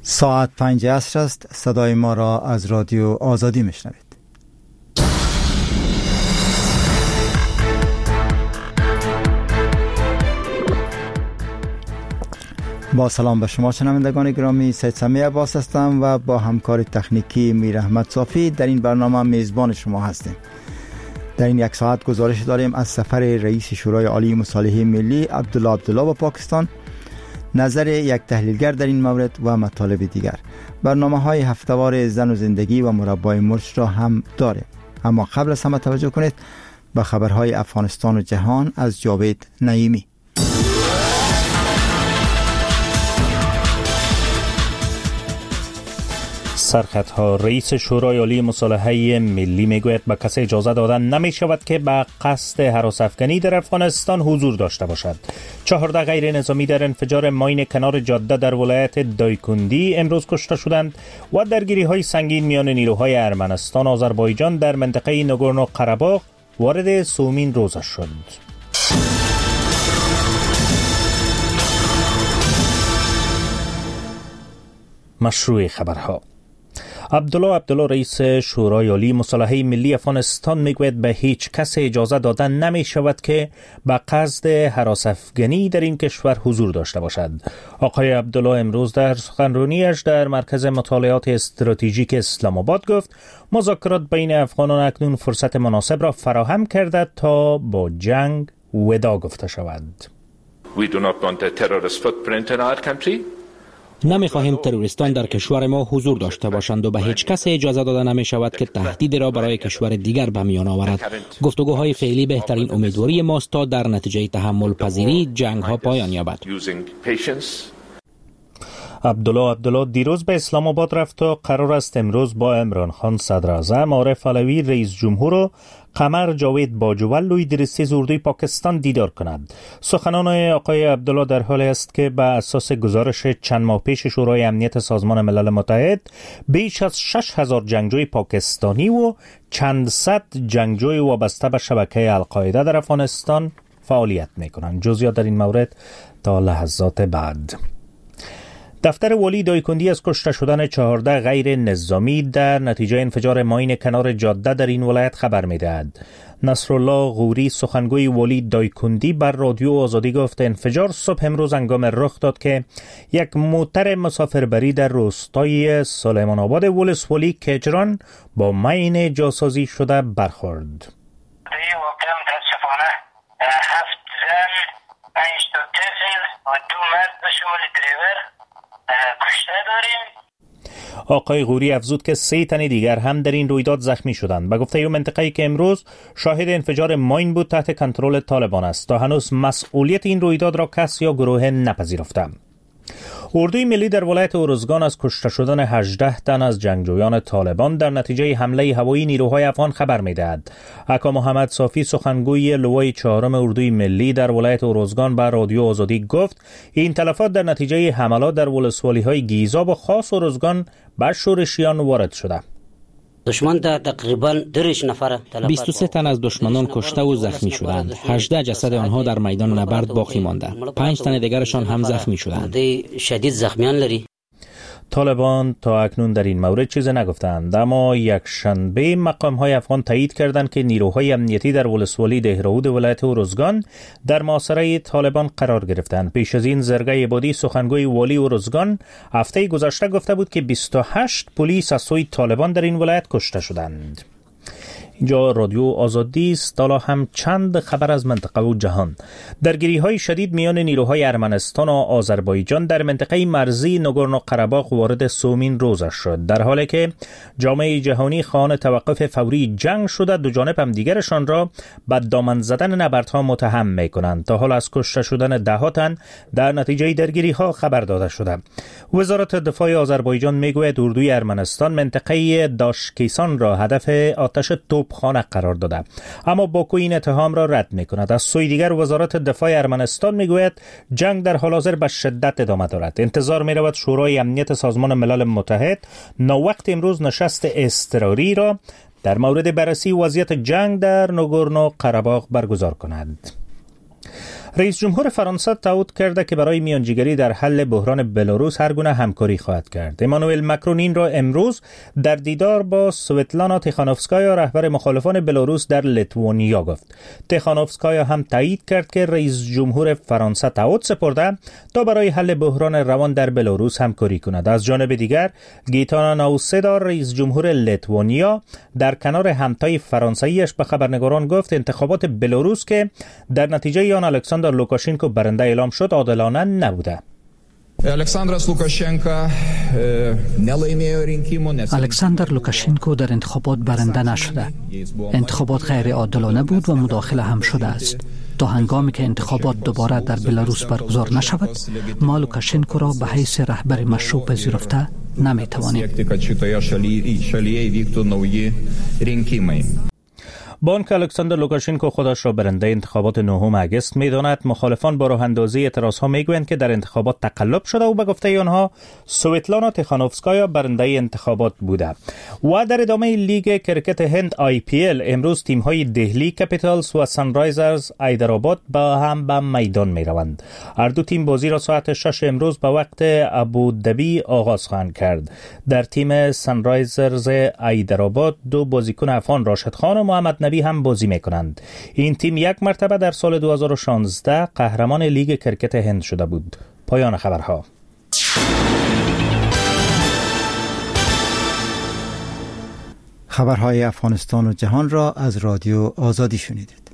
ساعت 5 عصر است. صدای ما را از رادیو آزادی میشنوید. با سلام به شما شنوندگان گرامی، سید سمی عباس هستم و با همکار تکنیکی میر احمد صافی در این برنامه میزبان شما هستیم. در این یک ساعت گزارش داریم از سفر رئیس شورای عالی مصالحه ملی عبدالله به پاکستان، نظر یک تحلیلگر در این مورد و مطالب دیگر. برنامه‌های هفته‌وار زن و زندگی و مربای مرچ را هم داریم. اما قبل از همه توجه کنید به خبرهای افغانستان و جهان از جاوید نعیمی. سرخطها. رئیس شورای عالی مصالحه ملی میگوید به کسی اجازه دادن نمی شود که به قصد هراس افکنی در افغانستان حضور داشته باشد. 14 غیر نظامی در انفجار ماین کنار جاده در ولایت دایکندی امروز کشته شدند و درگیری های سنگین میان نیروهای ارمنستان و آذربایجان در منطقه ناگورنو قره‌باغ وارد سومین روز شد. مشروع خبرها. عبدالله رئیس شورای عالی مصالحه ملی افغانستان میگوید به هیچ کس اجازه دادن نمی شود که به قصد هراس افکنی در این کشور حضور داشته باشد. آقای عبدالله امروز در سخنرانیش در مرکز مطالعات استراتژیک اسلام آباد گفت مذاکرات بین افغانان اکنون فرصت مناسب را فراهم کرده تا با جنگ وداع گفته شود. We do not want a terrorist footprint in our country. نمی‌خواهیم تروریستان در کشور ما حضور داشته باشند و به هیچ کس اجازه داده نمی شود که تهدیدی را برای کشور دیگر به میان آورد. گفتگوهای فعلی بهترین امیدواری ماست تا در نتیجه تحمل پذیری جنگ‌ها پایان یابد. عبدالله دیروز به اسلام آباد رفت و قرار است امروز با عمران خان صدر اعظم، عارف علوی رئیس جمهور و قمر جاوید باجوال و ادریسی زوردوی پاکستان دیدار کند. سخنان آقای عبدالله در حالی است که به اساس گزارش چند ماه پیش شورای امنیت سازمان ملل متحد بیش از 6000 جنگجوی پاکستانی و چند صد جنگجوی وابسته به شبکه القاعده در افغانستان فعالیت می‌کنند. جزئیات در این مورد تا لحظات بعد. دفتر والی دایکندی از کشته شدن 14 غیر نظامی در نتیجه انفجار ماین کنار جاده در این ولایت خبر می‌دهد. نصرالله غوری سخنگوی والی دایکندی بر رادیو آزادی گفت انفجار صبح امروز هنگام رخ داد که یک موتر مسافربری در روستای سلیمان آباد ولسوالی کجران با ماین جاسازی شده برخورد. این واقعا متاسفانه 7 زن 5 تا طفل و 2 مرد به شمول دریور کشته داریم. آقای غوری افزود که 3 تن دیگر هم در این رویداد زخمی شدند. به گفته منطقه‌ای که امروز شاهد انفجار ماین بود تحت کنترل طالبان است. تا هنوز مسئولیت این رویداد را کس یا گروه نپذیرفته. اردوی ملی در ولایت ارزگان از کشته شدن 18 تن از جنگجویان طالبان در نتیجه حمله هوایی نیروهای افغان خبر می‌دهد. عکا محمد صافی سخنگوی لوای 4 اردوی ملی در ولایت ارزگان به رادیو آزادی گفت این تلفات در نتیجه حملات در ولسوالی‌های گیزاب و خاص ارزگان بر شورشیان وارد شده. دشمن در تقریباً 23 تن از دشمنان کشته و زخمی شدند. 18 جسد آنها در میدان نبرد باقی مانده. 5 تن دیگرشان هم زخمی شدند. شدید زخمیان لري. طالبان تا اکنون در این مورد چیزی نگفتند، اما یک شنبه مقام‌های افغان تایید کردند که نیروهای امنیتی در ولسوالی دهرهود ولایت ارزگان در محاصره طالبان قرار گرفتند. پیش از این زرگای عبادی سخنگوی والی ارزگان هفته گذشته گفته بود که 28 پلیس از سوی طالبان در این ولایت کشته شدند. اینجا رادیو آزادی است. حالا هم چند خبر از منطقه و جهان. درگیری‌های شدید میان نیروهای ارمنستان و آذربایجان در منطقه مرزی ناگورنو قره‌باغ وارد سومین روزش شد، در حالی که جامعه جهانی خواهان توقف فوری جنگ شده. دو جانب هم دیگرشان را به دامن زدن نبردها متهم می‌کنند. تا حالا از کشته شدن 10 تن در نتیجه درگیری‌ها خبر داده شده. وزارت دفاع آذربایجان میگوید اردوی ارمنستان منطقه داشکیسان را هدف آتش توپخانه قرار داده، اما باکو این اتهام را رد می‌کند. از سوی دیگر وزارت دفاع ارمنستان میگوید جنگ در حال حاضر به شدت ادامه دارد. انتظار می‌رود شورای امنیت سازمان ملل متحد ناوقت امروز نشست اضطراری را در مورد بررسی وضعیت جنگ در ناگورنو قره‌باغ برگزار کند. رئیس جمهور فرانسه تعهد کرده که برای میانجیگری در حل بحران بلاروس هر گونه همکاری خواهد کرد. امانوئل مکرون این را امروز در دیدار با سویتلانا تیخانوفسکایا رهبر مخالفان بلاروس در لیتوانیا گفت. تیخانوفسکایا هم تایید کرد که رئیس جمهور فرانسه تعهد سپرده تا برای حل بحران روان در بلاروس همکاری کند. از جانب دیگر گیتانا ناوسدا رئیس جمهور لیتوانیا در کنار همتای فرانسویش به خبرنگاران گفت انتخابات بلاروس که در نتیجه آن الکساندر لوکاشنکو برنده اعلام شد عادلانه نبوده. الکساندر لوکاشنکو در انتخابات برنده نشده. انتخابات غیر عادلانه بود و مداخله هم شده است. تا هنگامی که انتخابات دوباره در بلاروس برگزار نشود، ما لوکاشنکو را به حیث رهبر مشروع پذیرفته نمیتوانیم. با آنکه الکساندر لوکاشنکو خودش را برنده انتخابات 9 اگست می‌داند، مخالفان با راه اندازی اعتراضها میگویند که در انتخابات تقلب شده و به گفته آنها سویتلانا تیخانوفسکایا برنده انتخابات بوده. و در ادامه لیگ کرکت هند IPL امروز تیم‌های دهلی کپیتالز و سانرایزرز حیدرآباد با هم به میدان می‌روند. هر دو تیم بازی را ساعت 6 امروز به وقت ابودبی آغاز خواهند کرد. در تیم سانرایزرز حیدرآباد 2 بازیکن افغان راشد خان و محمد نبی هم بازی میکنند. این تیم یک مرتبه در سال 2016 قهرمان لیگ کرکت هند شده بود. پایان خبرها. خبرهای افغانستان و جهان را از رادیو آزادی شنیدید.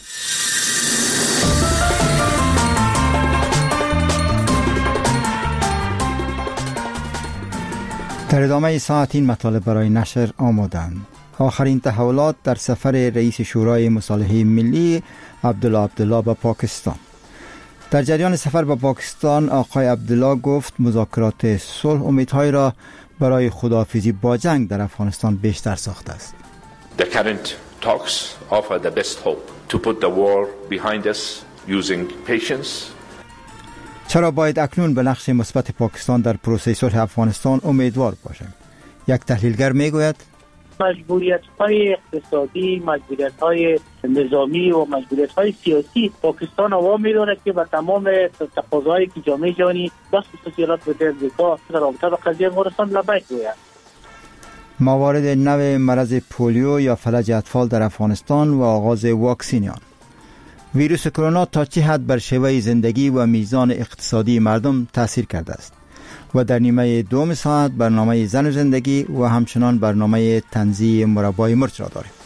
در ادامه ساعت این مطالب برای نشر آمادند. آخرین تحولات در سفر رئیس شورای مصالحه ملی عبدالله به پاکستان. در جریان سفر به پاکستان آقای عبدالله گفت مذاکرات صلح امیدهای را برای خداحافظی با جنگ در افغانستان بیشتر ساخته است. The current talks offer the best hope to put the war behind us using patience. چرا باید اکنون به نقش مثبت پاکستان در صلح افغانستان امیدوار باشیم؟ یک تحلیلگر میگوید مجبوریت‌های اقتصادی، مجبوریت‌های نظامی و مجبوریت‌های سیاسی پاکستان عوام می‌داند که با تمام تقاضاهایی که جامعه جهانی بس خصوصیات به امریکا در رابطه با قضیه افغانستان لبیک گوید. موارد نو مرض پولیو یا فلج اطفال در افغانستان و آغاز واکسین آن. ویروس کرونا تا چه حد بر شیوه زندگی و میزان اقتصادی مردم تاثیر کرده است؟ و در نیمه دوم ساعت برنامه زن و زندگی و همچنان برنامه تنزیه مربای مرچ را داریم.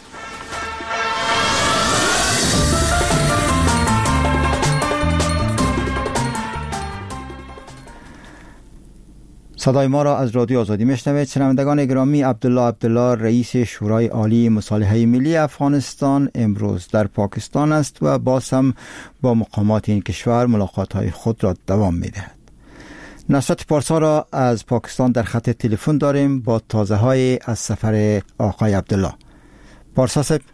صدای ما را از رادیو آزادی میشنوید. شنوندگان گرامی، عبدالله رئیس شورای عالی مصالحه ملی افغانستان امروز در پاکستان است و باز هم با مقامات این کشور ملاقات‌های خود را دوام می‌دهد. نصرت پارسا را از پاکستان در خط تلفن داریم با تازه‌های از سفر آقای عبدالله. پارسا صاحب،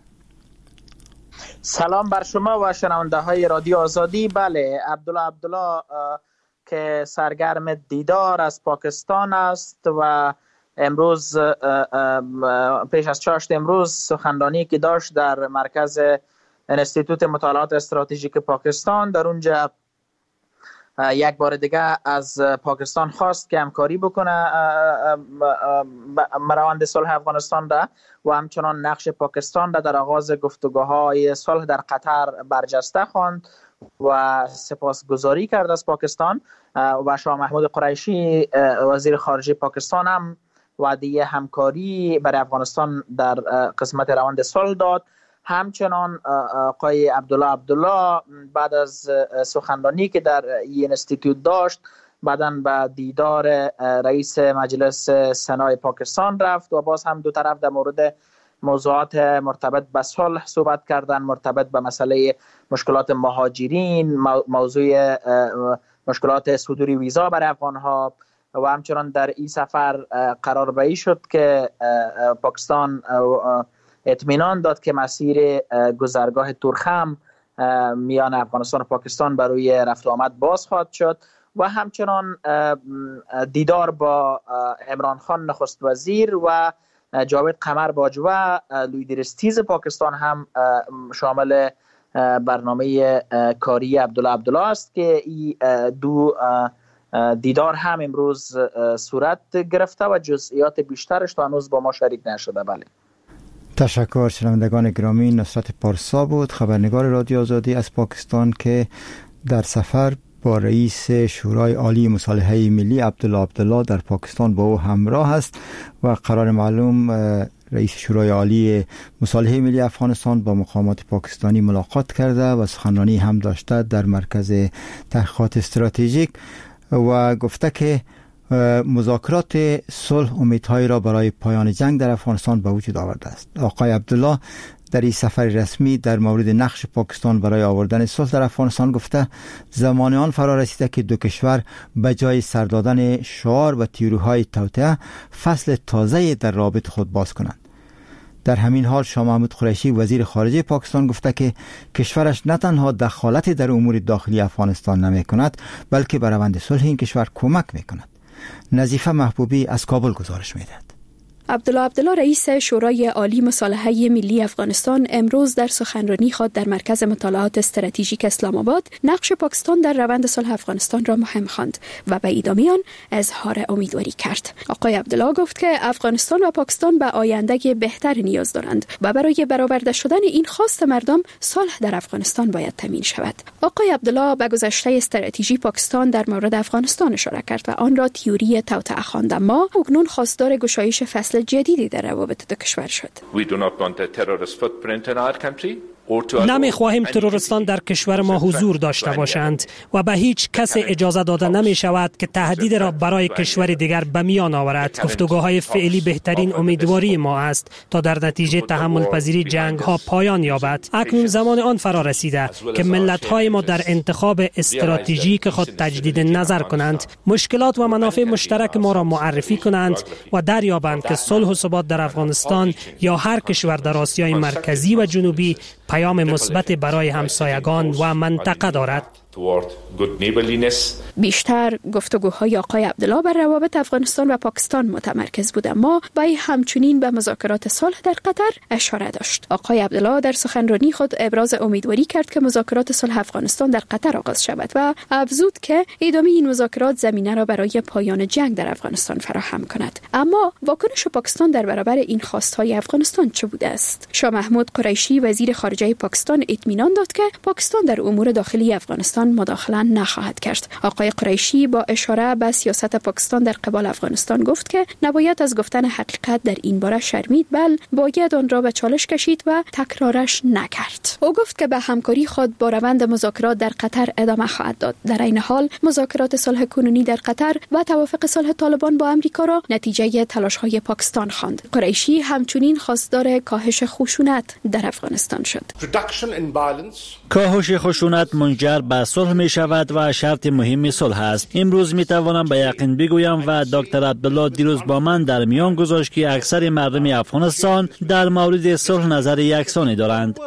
سلام بر شما و شنونده های رادیو آزادی. بله، عبدالله که سرگرم دیدار از پاکستان است و امروز پیش از چاشت امروز سخنرانی که داشت در مرکز انستیتوت مطالعات استراتژیک پاکستان، در اونجا یک بار دیگه از پاکستان خواست که همکاری بکنه روند صلح افغانستان را و همچنان نقش پاکستان را در آغاز گفتگوهای صلح در قطر برجسته خواند و سپاسگزاری کرد از پاکستان. و شاه محمود قریشی وزیر خارجه پاکستان هم وعده همکاری برای افغانستان در قسمت روند صلح داد. همچنان آقای عبدالله بعد از سخنرانی که در این انستیتوت داشت، بعداً به دیدار رئیس مجلس سنای پاکستان رفت و باز هم دو طرف در مورد موضوعات مرتبط به صلح صحبت کردن، مرتبط به مسئله مشکلات مهاجرین، موضوع مشکلات صدور ویزا برای افغانها و همچنان در این سفر قرار بایی شد که پاکستان اطمینان داد که مسیر گذرگاه تورخم میان افغانستان و پاکستان برای رفت و آمد باز خواهد شد و همچنان دیدار با عمران خان نخست وزیر و جاوید قمر باجوه لیدر استیز پاکستان هم شامل برنامه کاری عبدالله است که این دو دیدار هم امروز صورت گرفته و جزئیات بیشترش تا هنوز با ما شریک نشده. بله. تشکر. شنوندگان گرامی، نصرت پارسا بود، خبرنگار رادیو آزادی از پاکستان که در سفر با رئیس شورای عالی مصالحه ملی عبدالله در پاکستان با او همراه است و قرار معلوم رئیس شورای عالی مصالحه ملی افغانستان با مقامات پاکستانی ملاقات کرده و سخنرانی هم داشته در مرکز تحقیقات استراتژیک و گفته که مذاکرات صلح امیدهایی را برای پایان جنگ در افغانستان به وجود آورده است. آقای عبدالله در این سفر رسمی در مورد نقش پاکستان برای آوردن صلح در افغانستان گفته زمان آن فرا رسیده که دو کشور به جای سر دادن شعار و تیوری‌های توطئه فصل تازه در رابطه خود باز کنند. در همین حال شاه محمود قریشی وزیر خارجه پاکستان گفته که کشورش نه تنها دخالت در امور داخلی افغانستان نمی کند بلکه به روند صلح این کشور کمک می کند. نظیفه محبوبی از کابل گزارش می دهد. عبدالله رئیس شورای عالی مصالحه ملی افغانستان امروز در سخنرانی خود در مرکز مطالعات استراتژیک اسلام آباد نقش پاکستان در روند صلح افغانستان را مهم خواند و به ادامه آن اظهار امیدواری کرد. آقای عبدالله گفت که افغانستان و پاکستان به آینده بهتر نیاز دارند و برای برآورده شدن این خواست مردم صلح در افغانستان باید تامین شود. آقای عبدالله به گذشته استراتژی پاکستان در مورد افغانستان اشاره کرد و آن را تئوری توطئه خواند، اما اکنون خواستار گشایش فصل جدیدی در روابط دو کشور شد. نمی خواهیم تروریستان در کشور ما حضور داشته باشند و به هیچ کس اجازه داده نمی شود که تهدید را برای کشور دیگر به میان آورد. گفتگوهای فعلی بهترین امیدواری ما است تا در نتیجه تحمل پذیری جنگ ها پایان یابد. اکنون زمان آن فرا رسیده که ملت های ما در انتخاب استراتژیک خود تجدید نظر کنند، مشکلات و منافع مشترک ما را معرفی کنند و دریابند که صلح و ثبات در افغانستان یا هر کشور در آسیای مرکزی و جنوبی پیام مثبت برای همسایگان و منطقه دارد. بیشتر گفتگوهای آقای عبدالله بر روابط افغانستان و پاکستان متمرکز بود، اما وی همچنین به مذاکرات صلح در قطر اشاره داشت. آقای عبدالله در سخنرانی خود ابراز امیدواری کرد که مذاکرات صلح افغانستان در قطر آغاز شود و افزود که ادامه این مذاکرات زمینه را برای پایان جنگ در افغانستان فراهم کند. اما واکنش پاکستان در برابر این خواستهای افغانستان چه بوده است؟ شاه محمود قریشی وزیر خارجه پاکستان اطمینان داد که پاکستان در امور داخلی افغانستان مداخله نخواهد کرد. آقای قریشی با اشاره به سیاست پاکستان در قبال افغانستان گفت که نباید از گفتن حقیقت در این باره شرمید، بل باید آن را به چالش کشید و تکرارش نکرد. او گفت که به همکاری خود با روند مذاکرات در قطر ادامه خواهد داد. در این حال مذاکرات صلح کنونی در قطر و توافق صلح طالبان با امریکا را نتیجه تلاش‌های پاکستان خواند. قریشی همچنین خواستار کاهش خشونت در افغانستان شد. کاهش خشونت منجر به صلح می شود و شرط مهم صلح است. امروز می توانم به یقین بگویم و دکتر عبدالله دیروز با من در میان گذاشت که اکثر مردم افغانستان در مورد صلح نظر یکسانی دارند.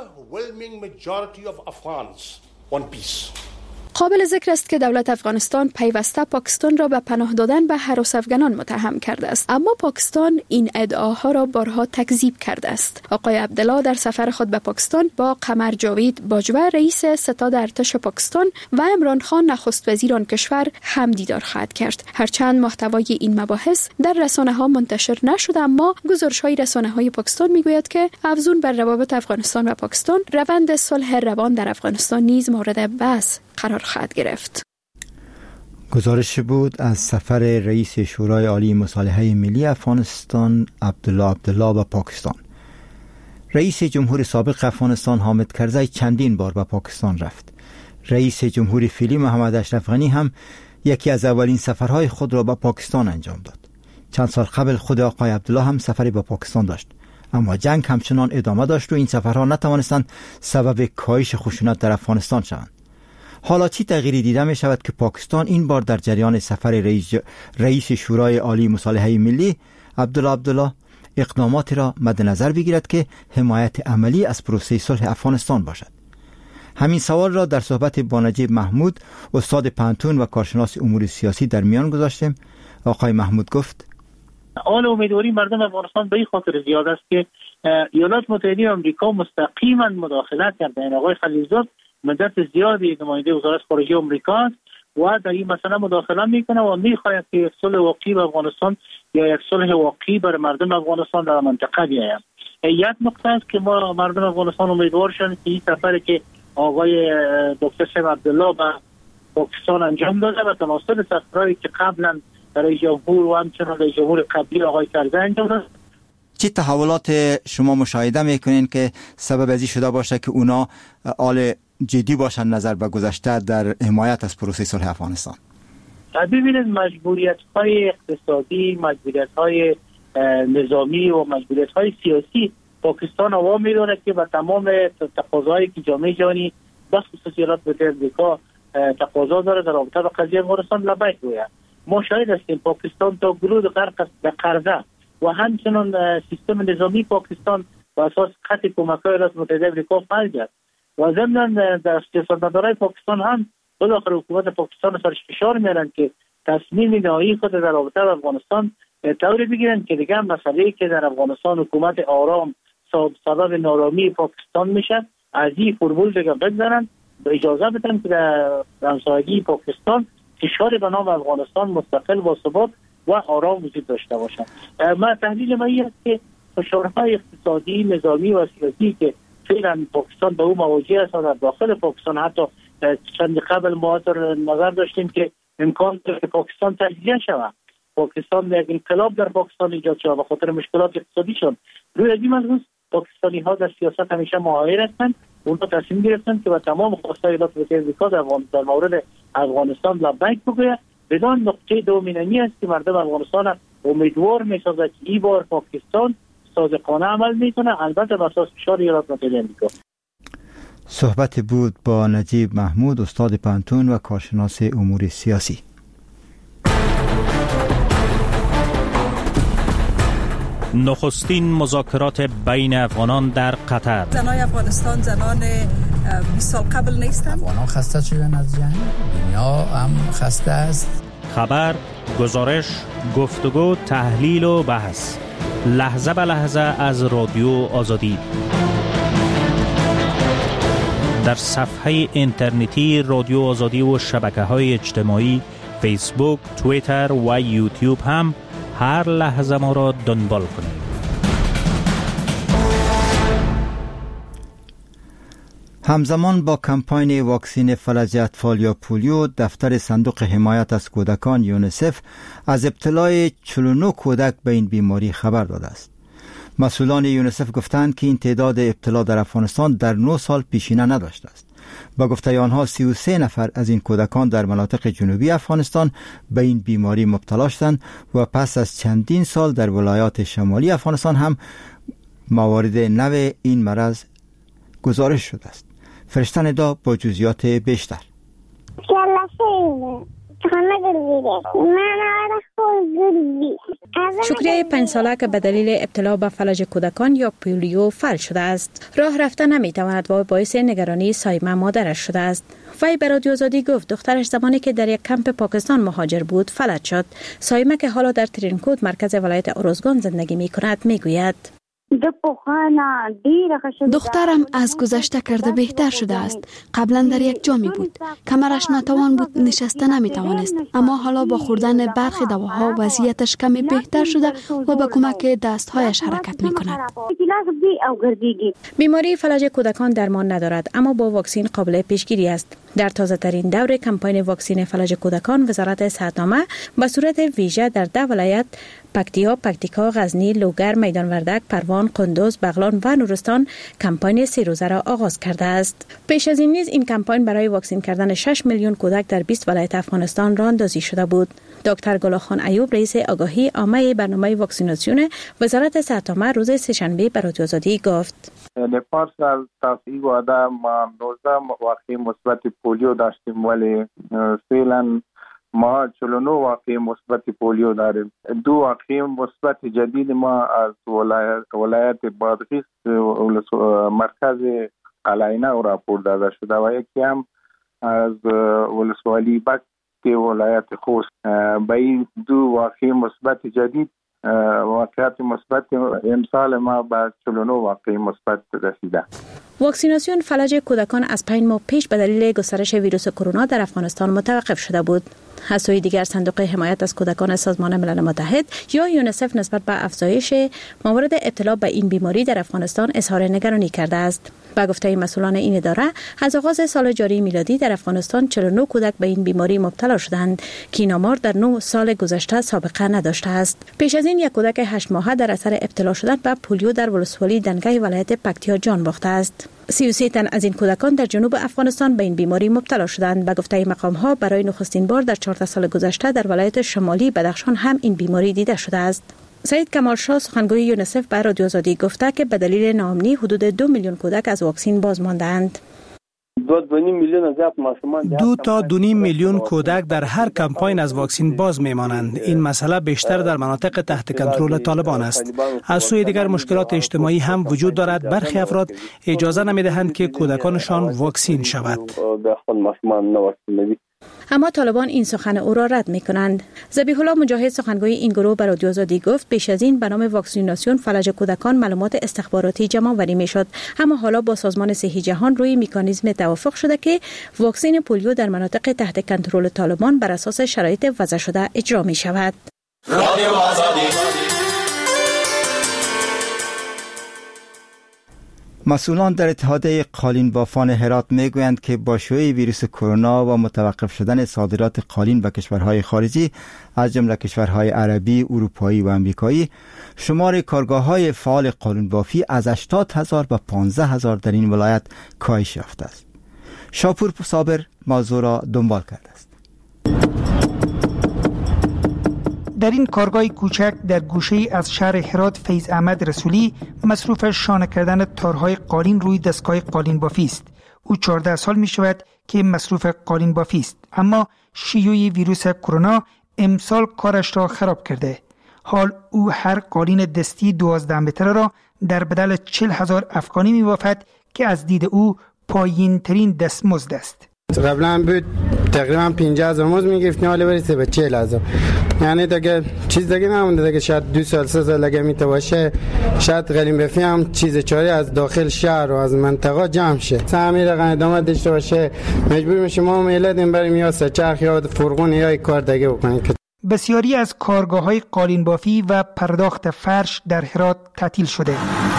قابل ذکر است که دولت افغانستان پیوسته پاکستان را به پناه دادن به هراس افغانان متهم کرده است، اما پاکستان این ادعاها را بارها تکذیب کرده است. آقای عبدالله در سفر خود به پاکستان با قمر جاوید باجوه رئیس ستاد ارتش پاکستان و عمران خان نخست وزیر آن کشور هم دیدار خواهد کرد. هرچند محتوای این مباحث در رسانه‌ها منتشر نشده، اما گزارش‌های رسانه‌های پاکستان میگوید که افزون بر روابط افغانستان و پاکستان، روند صلح روان در افغانستان نیز مورد بحث قرار خواهد گرفت. گزارش بود از سفر رئیس شورای عالی مصالحه ملی افغانستان عبدالله به پاکستان. رئیس جمهور سابق افغانستان حامد کرزی چندین بار به پاکستان رفت. رئیس جمهور فعلی محمد اشرف غنی هم یکی از اولین سفرهای خود را به پاکستان انجام داد. چند سال قبل خود آقای عبدالله هم سفری به پاکستان داشت، اما جنگ همچنان ادامه داشت و این سفرها نتوانستند سبب کاهش خشونت در افغانستان شوند. حالا چی تغییری دیده می شود که پاکستان این بار در جریان سفر رئیس شورای عالی مصالحه ملی عبدالله اقداماتی را مد نظر بگیرد که حمایت عملی از پروسه صلح افغانستان باشد؟ همین سوال را در صحبت با نجیب محمود، استاد پانتون و کارشناس امور سیاسی در میان گذاشتیم. آقای محمود گفت: حال امیدواری مردم افغانستان به این خاطر زیاد است که ایالات متحده آمریکا مستقیما مداخله کرده. این آقای خلیلزاد مدت زیادی نماینده وزارت خارجه آمریکا است و در این مسئله مداخله میکنه و میخواهد که یک صلح واقعی به افغانستان یا یک صلح واقعی برای مردم افغانستان در منطقه بیاید. یک نکته است که ما مردم افغانستان امیدوارشان که این سفری که آقای دکتر شیخ عبدالله به پاکستان انجام داده و تناسب سفرهایی که قبلا برای جمهور و همچنان در جمهور قبلی آقای کرزی انجام داده. چه تحولات شما مشاهده میکنین که سبب ازی شده باشه که اونا آل جدی باشن نظر به گذشته در حمایت از پروسه صلح افغانستان؟ ببینید مجبوریت‌های اقتصادی، مجبوریت‌های نظامی و مجبوریت‌های سیاسی پاکستان عوام می‌دونه که با تمام تقاضاهایی که جامعه جهانی بس خصوص ایالات متحده آمریکا تقاضا داره در رابطه با قضیه افغانستان لبیک گوید. ما شاهد هستیم پاکستان تا گلود غرق است به قرضه و همچنان سیستم نظامی پاکستان بر اساس خط کمک‌های ایالات متحده آمریکا فلج است و ضمن در سیاستمدارای پاکستان هم بالاخره حکومت پاکستان سرش فشار میارن که تصمیم نهایی خود در رابطه با افغانستان طوری بگیرن که دیگه مسئله‌ای که در افغانستان حکومت آرام سبب نارامی پاکستان میشه از این فرمول دیگه بگذارن و اجازه بدن که در همسایگی پاکستان کشور به نام افغانستان مستقل و ثبات و آرام وجود داشته باشند. من تحلیل من این است که فشارهای اقتصادی، نظامی و سیاسی که فعلا پاکستان به او مواجه است در داخل پاکستان، حتی چند قبل ما در نظر داشتیم که امکان داره که پاکستان تجزیه شود، پاکستان یک انقلاب در پاکستان ایجاد شود به خاطر مشکلات اقتصادیشون. روی این موضوع پاکستانی ها در سیاست همیشه ماهر هستند. اونها تصمیم گرفتن که با تمام خواستهای ایالات متحده آمریکا در مورد افغانستان لبیک بگوید. بدان نقطه دومینی است که مردم افغانستان امیدوار می‌سازد که این بار پاکستان صادقانه عمل میکنه، البته بر اساس فشار ایالات متحده آمریکا. صحبت بود با نجیب محمود، استاد پانتون و کارشناس امور سیاسی. نخستین مذاکرات بین افغانان در قطر. زنای افغانستان زنان 20 سال قبل نیستند. افغانان خسته شدن از جنگ، دنیا هم خسته است. خبر، گزارش، گفتگو، تحلیل و بحث لحظه به لحظه از رادیو آزادی در صفحه اینترنتی رادیو آزادی و شبکه‌های اجتماعی فیسبوک، توییتر و یوتیوب هم هر لحظه ما را دنبال کنید. همزمان با کمپاین واکسین فلج اطفال یا پولیو، دفتر صندوق حمایت از کودکان یونیسف از ابتلای 49 کودک به این بیماری خبر داده است. مسئولان یونیسف گفتند که این تعداد ابتلا در افغانستان در 9 سال پیشینه نداشته است. با گفته آنها 33 نفر از این کودکان در مناطق جنوبی افغانستان به این بیماری مبتلا شدند و پس از چندین سال در ولایات شمالی افغانستان هم موارد نو این مرض گزارش شده است. فرشته ندا با جزئیات بیشتر. شکریه 5 ساله که به دلیل ابتلا به فلج کودکان یا پولیو فلج شده است. راه رفتن نمیتواند و باعث نگرانی سایمه مادرش شده است. وی به رادیو آزادی گفت دخترش زمانی که در یک کمپ پاکستان مهاجر بود فلج شد. سایمه که حالا در ترینکوت مرکز ولایت اروزگان زندگی میکند میگوید دخترم از گذشته کرده بهتر شده است. قبلا در یک جا می بود. کمرش ناتوان بود، نشسته نمی توانست. اما حالا با خوردن برخی دواها وضعیتش کمی بهتر شده و با کمک دستهایش حرکت می کند. بیماری فلج کودکان درمان ندارد اما با واکسین قابل پیشگیری است. در تازه ترین دور کمپاین واکسین فلج کودکان وزارت صحت‌نامه به صورت ویژه در 10 ولایت پکتیکا، غزنی، لوگر، میدان وردک، پروان، قندوز، بغلان و نورستان کمپاین 3 روزه را آغاز کرده است. پیش از این نیز این کمپاین برای واکسین کردن 6 میلیون کودک در 20 ولایت افغانستان راه اندازی شده بود. دکتر گلاخان ایوب رئیس آگاهی عامه برنامه واکسیناسیون وزارت صحت‌نامه روز سه‌شنبه به رادیو آزادی گفت: در سال تاسیس وعده ما 19 واقعی مثبت پولیو داشتیم ولی فعلا ما 49 واقعی مثبت پولیو داریم. 2 واقعی مثبت جدید ما از ولایت بادغیس مرکز قلعینه راپور داده شده و یکی هم از ولسوالی بک ولایت خوست. به این 2 واقعی مثبت جدید واقعیت مثبت امسال ما به 49 واقعی مثبت رسیده. واکسیناسیون فلج کودکان از 5 ماه پیش به دلیل گسترش ویروس کرونا در افغانستان متوقف شده بود. از سوی دیگر صندوق حمایت از کودکان سازمان ملل متحد یا یونیسف نسبت به افزایش موارد ابتلا به این بیماری در افغانستان اظهار نگرانی کرده است. با گفته مسئولان این اداره، از آغاز سال جاری میلادی در افغانستان 49 کودک به این بیماری مبتلا شدند که این آمار در 9 سال گذشته سابقه نداشته است. پیش از این یک کودک 8 ماهه در اثر ابتلا شدن به پولیو در ولسوالی دنگه ولایت پکتیا جان باخته است. 33 تن از این کودکان در جنوب افغانستان به این بیماری مبتلا شدند. به گفته مقام‌ها برای نخستین بار در 14 سال گذشته در ولایت شمالی بدخشان هم این بیماری دیده شده است. سید کمال شاه سخنگوی یونیسف به رادیو آزادی گفته که به دلیل ناامنی حدود 2 میلیون کودک از واکسین باز ماندند. 2 تا 2.5 میلیون کودک در هر کمپاین از واکسین باز میمانند. این مسئله بیشتر در مناطق تحت کنترل طالبان است. از سوی دیگر مشکلات اجتماعی هم وجود دارد. برخی افراد اجازه نمیدهند که کودکانشان واکسین شود. اما طالبان این سخن او را رد می‌کنند. ذبیح الله مجاهد سخنگوی این گروه به رادیو آزادی گفت پیش از این به نام واکسیناسیون فلج کودکان معلومات استخباراتی جمع‌آوری می‌شد، اما حالا با سازمان صحی جهان روی مکانیزم توافق شده که واکسن پولیو در مناطق تحت کنترل طالبان بر اساس شرایط وضع شده اجرا می‌شود. مسئولان در اتحادیه قالین بافان هرات میگویند که با شیوع ویروس کرونا و متوقف شدن صادرات قالین به کشورهای خارجی از جمله کشورهای عربی، اروپایی و امریکایی، شمار کارگاه‌های فعال قالین بافی از 80,000 به 15,000 در این ولایت کاهش یافته است. شاپور صابر موضوع را دنبال کرده است. در این کارگاه کوچک در گوشه از شهر هرات فیض احمد رسولی مصروف شانه کردن تارهای قالین روی دستگاه قالین بافی است. او 14 سال می شود که مصروف قالین بافی است، اما شیوع ویروس کرونا امسال کارش را خراب کرده. حال او هر قالین دستی 12 متر را در بدل 40,000 افغانی می بافد که از دید او پایین ترین دستمزد است. قبلا بود تقریبا 50,000 مزد میگرفتیم، حالا برسه به 40,000. یعنی دیگه چیز دیگه نمونده دیگه. شاید 2 سال 3 سال دیگه میته باشه، شاید قالین بافی هم چیز چاره از داخل شهر و از منطقه جمع شه. همین رقم ادامه داشته باشه مجبور میشیم ما میلادیم بریم یا سچرخ یا فرغون یا کار دیگه بکنیم. بسیاری از کارگاه‌های قالین بافی و پرداخت فرش در هرات تعطیل شده.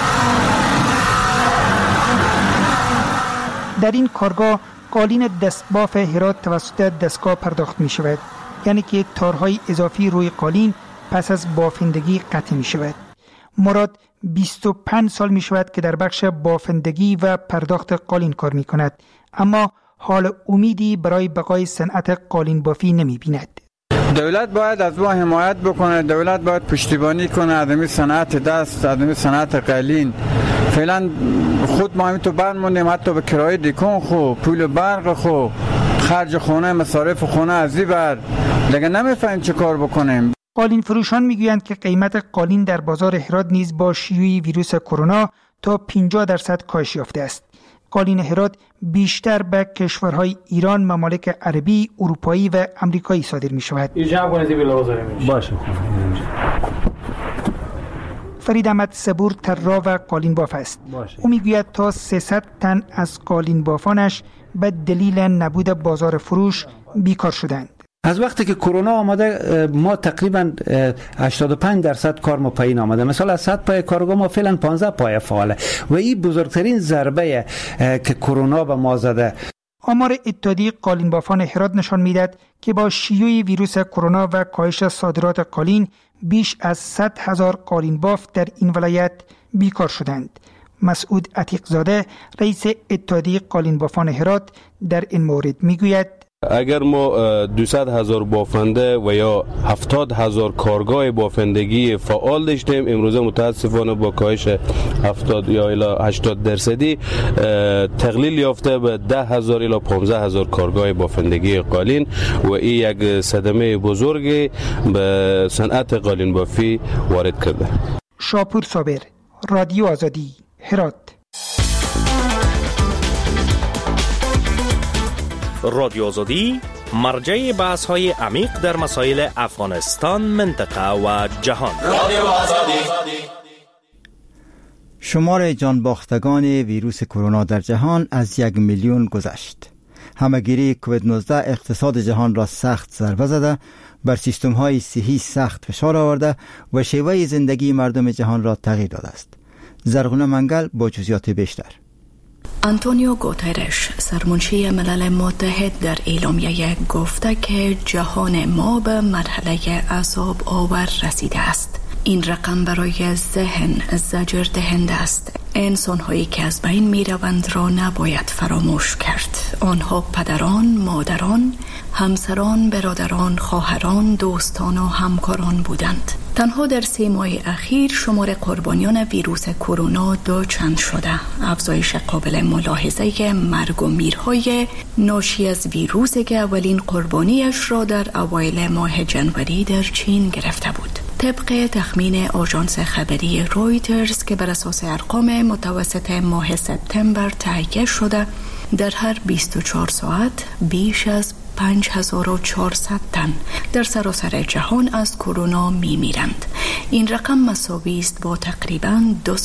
در این کارگاه قالین دستباف هرات توسط دستگاه پرداخت می شود، یعنی که تارهای اضافی روی قالین پس از بافندگی قطع می شود. مراد 25 سال می شود که در بخش بافندگی و پرداخت قالین کار می کند، اما حال امیدی برای بقای صنعت قالین بافی نمی بیند. دولت باید از ما حمایت بکنه، دولت باید پشتیبانی کنه از این صنعت دست، از این صنعت قالین. فعلا خود ما همین تو برمونیم، حتی به کرایه دکان خو، پول برق خو، خرج خونه، مصارف خونه از این بر دیگه نمیفهمیم چه کار بکنیم. قالین فروشان میگویند که قیمت قالین در بازار هرات نیز با شیوع ویروس کرونا تا 50% کاهش یافته است. قالین هرات بیشتر به کشورهای ایران، ممالک عربی، اروپایی و امریکایی صادر می شود. باشه. فرید احمد صبور طراح و قالین باف است. او میگوید تا 300 تن از قالین بافانش به دلیل نبود بازار فروش بیکار شدند. از وقتی که کرونا آمده ما تقریبا 85% کار ما پایین آمده. مثلا از 100 پای کارگاه ما فعلا 15 پای فعاله و این بزرگترین ضربه که کرونا به ما زده. آمار اتحادیه قالین بافان هرات نشان میدهد که با شیوع ویروس کرونا و کاهش صادرات قالین بیش از 100,000 قالین باف در این ولایت بیکار شدند. مسعود عتیق زاده رئیس اتحادیه قالین بافان هرات در این مورد میگوید اگر ما 200,000 بافنده و یا 70,000 کارگاه بافندگی فعال داشتیم، امروزه متاسفانه با کاهش 70 یا الی 80% تقلیل یافته به 10,000 الی 15,000 کارگاه بافندگی قالین و این یک صدمه بزرگی به صنعت قالین بافی وارد کرده. شاپور صابر، رادیو آزادی، هرات. رادیو آزادی مرجع بحث های عمیق در مسائل افغانستان، منطقه و جهان. شمار جانباختگان ویروس کرونا در جهان از 1 میلیون گذشت. همهگیری کووید 19 اقتصاد جهان را سخت ضربه زده، بر سیستم های صحی سخت فشار آورده و شیوه زندگی مردم جهان را تغییر داده است. زرغونه منگل با جزئیات بیشتر. آنتونیو گوترش، سرمنشی ملل متحد، در اعلامیه گفته که جهان ما به مرحله عذاب آور رسیده است. این رقم برای ذهن زجر دهنده است. انسان هایی که از بین می روند را نباید فراموش کرد. آنها پدران، مادران، همسران، برادران، خواهران، دوستان و همکاران بودند. تنها در 3 ماه اخیر شمار قربانیان ویروس کرونا 2 چند شده. افزایش قابل ملاحظه مرگ و میرهای ناشی از ویروسی که اولین قربانیش را در اوایل ماه جنوری در چین گرفته بود. طبق تخمین آژانس خبری رویترز که بر اساس ارقام متوسط ماه سپتامبر تهیه شده، در هر 24 ساعت بیش از 5400 تن در سراسر جهان از کرونا میمیرند. این رقم مساوی است با تقریباً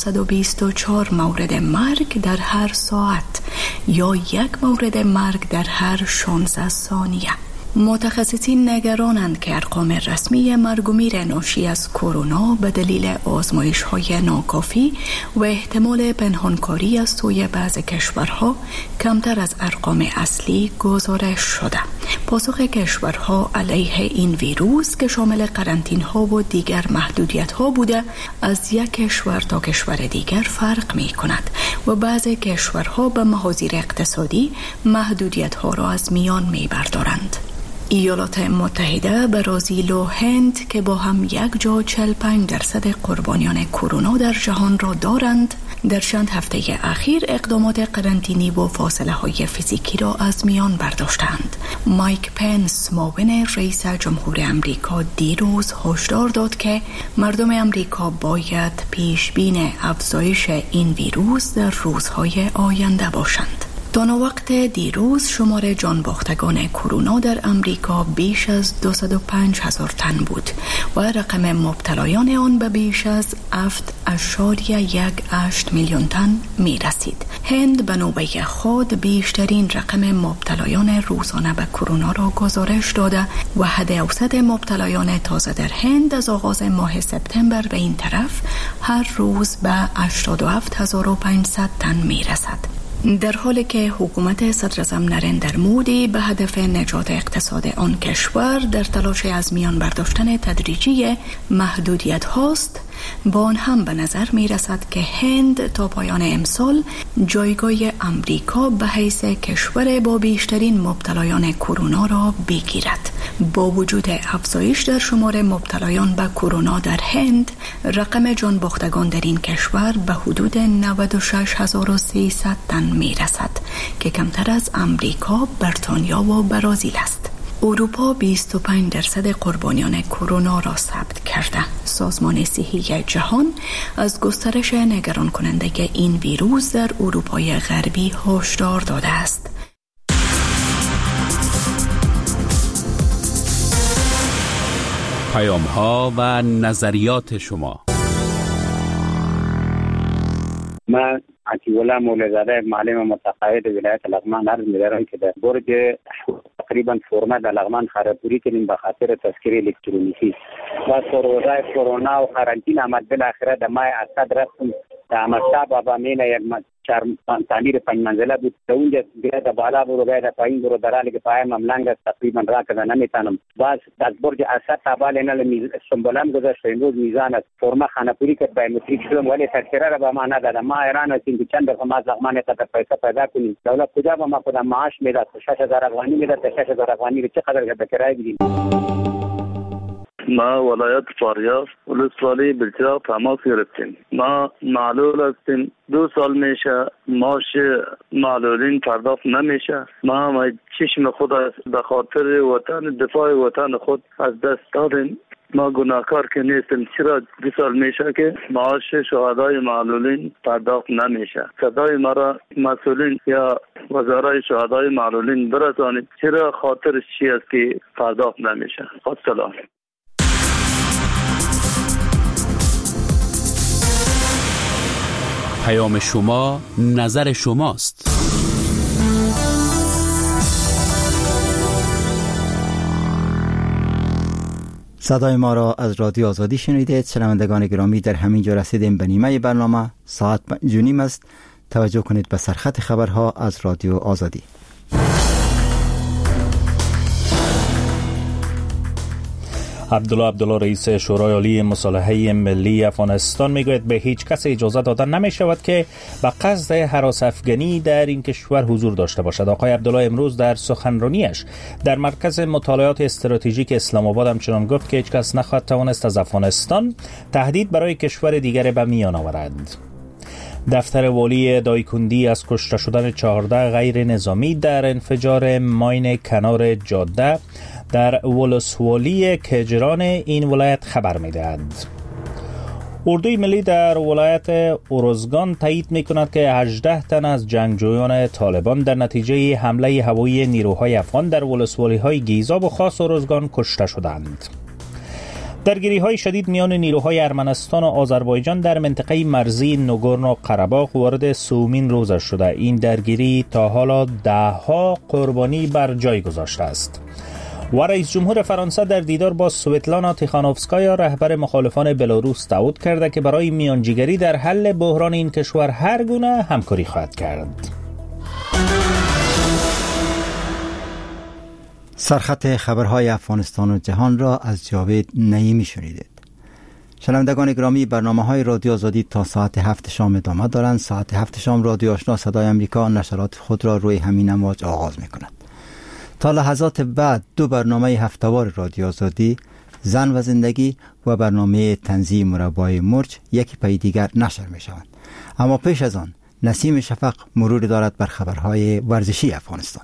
224 مورد مرگ در هر ساعت یا 1 مورد مرگ در هر 16 ثانیه. متخصصین نگرانند که ارقام رسمی مرگ و میر ناشی از کرونا به دلیل آزمایش‌های ناکافی و احتمال پنهانکاری از سوی بعضی کشورها کمتر از ارقام اصلی گزارش شده. پاسخ کشورها علیه این ویروس که شامل قرنطینه‌ها و دیگر محدودیت‌ها بوده، از یک کشور تا کشور دیگر فرق می‌کند و بعضی کشورها به محاذیر اقتصادی محدودیت‌ها را از میان می‌بردارند. ایالات متحده، برزیل و هند که با هم یک جا 45% قربانیان کرونا در جهان را دارند، در چند هفته اخیر اقدامات قرنطینی و فاصله های فیزیکی را از میان برداشتند. مایک پنس، معاون رئیس جمهور امریکا، دیروز هشدار داد که مردم امریکا باید پیش بین افزایش این ویروس در روزهای آینده باشند. تا وقت دیروز شمار جانباختگان کرونا در امریکا بیش از 205,000 تن بود و رقم مبتلایان آن به بیش از 7.18 میلیون تن می رسید. هند به نوبه خود بیشترین رقم مبتلایان روزانه به کرونا را گزارش داده و حد اوسط مبتلایان تازه در هند از آغاز ماه سپتامبر به این طرف هر روز به 87,500 تن می رسد. در حالی که حکومت صدراعظم نریندر مودی به هدف نجات اقتصاد آن کشور در تلاش از میان برداشتن تدریجی محدودیت هاست، با آن هم به نظر می رسد که هند تا پایان امسال جایگاه امریکا به حیث کشور با بیشترین مبتلایان کرونا را بگیرد. با وجود افزایش در شمار مبتلایان به کرونا در هند، رقم جانباختگان در این کشور به حدود 96,300 تن می رسد که کمتر از امریکا، بریتانیا و برزیل است. اروپا 25% قربانیان کرونا را ثبت کرده. سازمان صحی جهان از گسترش نگران کننده این ویروس در اروپای غربی هشدار داده است. پیام‌ها و نظریات شما. من عطی‌الله مولوی‌زاده، معلم متقاعد ولایت لغمان، عرض می‌دارم که در برج تقریبا فرمه در لغمان خرابوری کردیم به خاطر تذکره الکترونیکی و سروزای کرونا و قرنطینه آمد. بالاخره در ماه اسد رفتیم در احمدشاه بابا مینه، یک تعمیر 5 منزله بود. در اونجا باید بالا برو باید پایین برو، در حالی که پایم هم لنگ است، تقریبا را کده نمیتونم. باز از برج اسد تا بالا اینال سنبولم گذاشت. امروز میزان است فرما خانپوری که بایومتریک شدم، ولی تذکره را به ما ندادم. ما ایران هستیم که چند دفعه ما زغمان قدر پیسه پیدا کنیم. دولت کجا به ما خودم معاش میداد؟ 6,000 افغانی میداد. 6,000 افغانی رو چقدر به کرایه بدیم؟ ما ولایت فاریاب ولسوالی بلچراغ تماس گرفتیم. ما معلول هستیم. 2 سال میشه معاش معلولین پرداخت نمیشه. ما چشم خود به خاطر وطن، دفاع وطن خود از دست دادیم. ما گناهکار که نیستیم. چرا 2 سال میشه که معاش شهدای معلولین پرداخت نمیشه؟ صدای ما را مسئولین یا وزرای شهدای معلولین برسانید. چرا خاطرش چی است که پرداخت نمیشه؟ السلام. پیام شما، نظر شماست. صدای ما را از رادیو آزادی شنیدید. شنوندگان گرامی، در همین جا رسیدیم به نیمه برنامه. ساعت 5:30 است. توجه کنید به سرخط خبرها از رادیو آزادی. عبدالله رئیس شورای عالی مصالحه ملی افغانستان میگوید به هیچ کس اجازه داده نمی شود که به قصد هراس افغانی در این کشور حضور داشته باشد. آقای عبدالله امروز در سخنرانیش در مرکز مطالعات استراتژیک اسلام آباد همچنان گفت که هیچ کس نخواهد توانست از افغانستان تهدید برای کشور دیگر به میان آورد. دفتر والی دایکندی از کشته شدن 14 غیر نظامی در انفجار ماین کنار جاده در ولسوالی کجران این ولایت خبر می‌دهد. اردوی ملی در ولایت ارزگان تایید می‌کند که 18 تن از جنگجویان طالبان در نتیجه حمله هوایی نیروهای افغان در ولسوالی‌های گیزاب و خاص ارزگان کشته شدند. درگیری‌های شدید میان نیروهای ارمنستان و آذربایجان در منطقه مرزی نگورنو قره‌باغ وارد سومین روزش شده. این درگیری تا حالا 10 قربانی بر جای گذاشته است. و رئیس جمهور فرانسه در دیدار با سویتلانا تیخانوفسکایا رهبر مخالفان بلاروس دعوت کرده که برای میانجیگری در حل بحران این کشور هر گونه همکاری خواهد کرد. سرخط خبرهای افغانستان و جهان را از جاوید نعیمی شنیدید. شنوندگان گرامی، برنامه‌های رادیو آزادی تا ساعت 7 شام ادامه دارند. ساعت 7 شام رادیو آشنا صدای امریکا نشرات خود را روی همین امواج آغاز می‌کند. تا لحظات بعد 2 برنامه هفته‌وار رادیو آزادی، زن و زندگی و برنامه تنزیه مربای مرج یکی پی دیگر نشر می‌شوند. اما پیش از آن نسیم شفق مرور دارد بر خبرهای ورزشی افغانستان.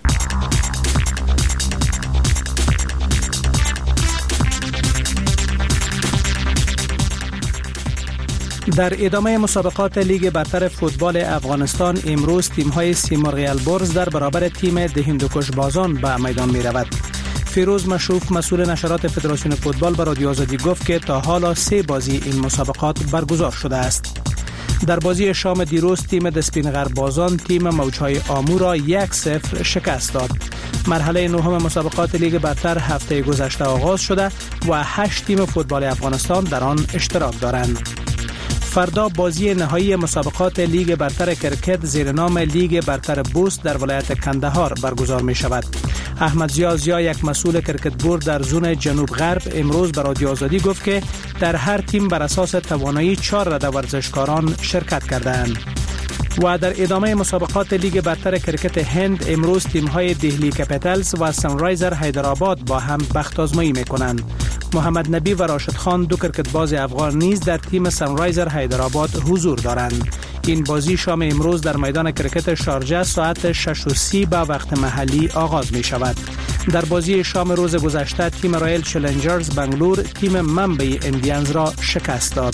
در ادامه مسابقات لیگ برتر فوتبال افغانستان امروز تیم‌های سیمرغ البرز در برابر تیم دهندوکش بازان به میدان می‌رود. فیروز مشروف مسئول نشرات فدراسیون فوتبال به رادیو آزادی گفت که تا حالا 3 بازی این مسابقات برگزار شده است. در بازی شام دیروز تیم دسپینغر بازان تیم موجهای آمو را 1-0 شکست داد. مرحله 9 مسابقات لیگ برتر هفته گذشته آغاز شده و 8 تیم فوتبال افغانستان در آن اشتراک دارند. فردا بازی نهایی مسابقات لیگ برتر کرکت زیر نام لیگ برتر بوست در ولایت کندهار برگزار می شود. احمد زیا یک مسئول کرکت بورد در زون جنوب غرب امروز به رادیو آزادی گفت که در هر تیم بر اساس توانایی 4 رده ورزشکاران شرکت کردند. و در ادامه مسابقات لیگ برتر کرکت هند امروز تیم‌های دهلی کپیتالز و سنرایزر حیدرآباد با هم بخت آزمایی می‌کنند. محمد نبی و راشد خان 2 کرکتباز افغان نیز در تیم سنرایزر حیدرآباد حضور دارند. این بازی شام امروز در میدان کرکت شارجه ساعت 6:30 به وقت محلی آغاز می‌شود. در بازی شام روز گذشته تیم رایل چالنجرز بنگلور تیم منبع اندیانز را شکست داد.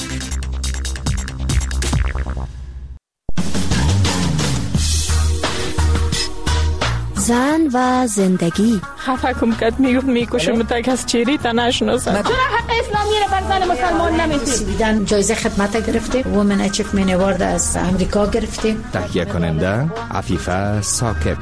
زن و زندگی. خفه کم کد میکشم تا کس چیری تا نشناسد. چرا حق اسلامی را بر زن مسلمان نمیدید؟ جایزه خدمت گرفتیم. وومن اچیومنت اوارد از امریکا گرفتیم. تهیه کننده عفیفه ثاقب.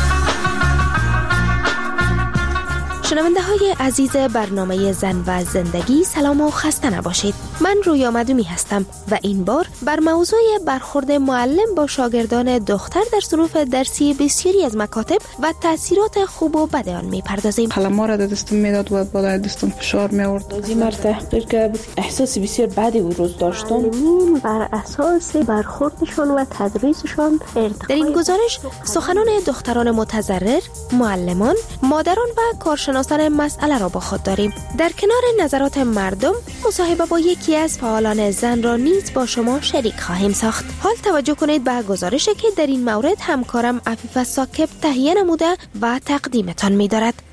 شنونده های عزیز برنامه زن و زندگی، سلام و خسته نباشید. من رویا مدومی هستم و این بار بر موضوع برخورد معلم با شاگردان دختر در ظروف درسی بسیاری از مکاتب و تاثیرات خوب و بد آن میپردازیم. قلم‌ها را دستم میداد و بالای دستم فشار می‌آورد. از این مرد تحقیق که احساس بسیار بدی او روز داشتم. بر اساس برخوردشان و تدریسشان در این گزارش سخنان دختران متضرر، معلمان، مادران و کارشناسان مسئله را با خود داریم. در کنار نظرات مردم مصاحبه با یکی از فعالان زن را نیز با شما شریک خواهیم ساخت. حال توجه کنید به گزارشی که در این مورد همکارم عفیفه ثاقب تهیه نموده و تقدیمتان می‌دارد.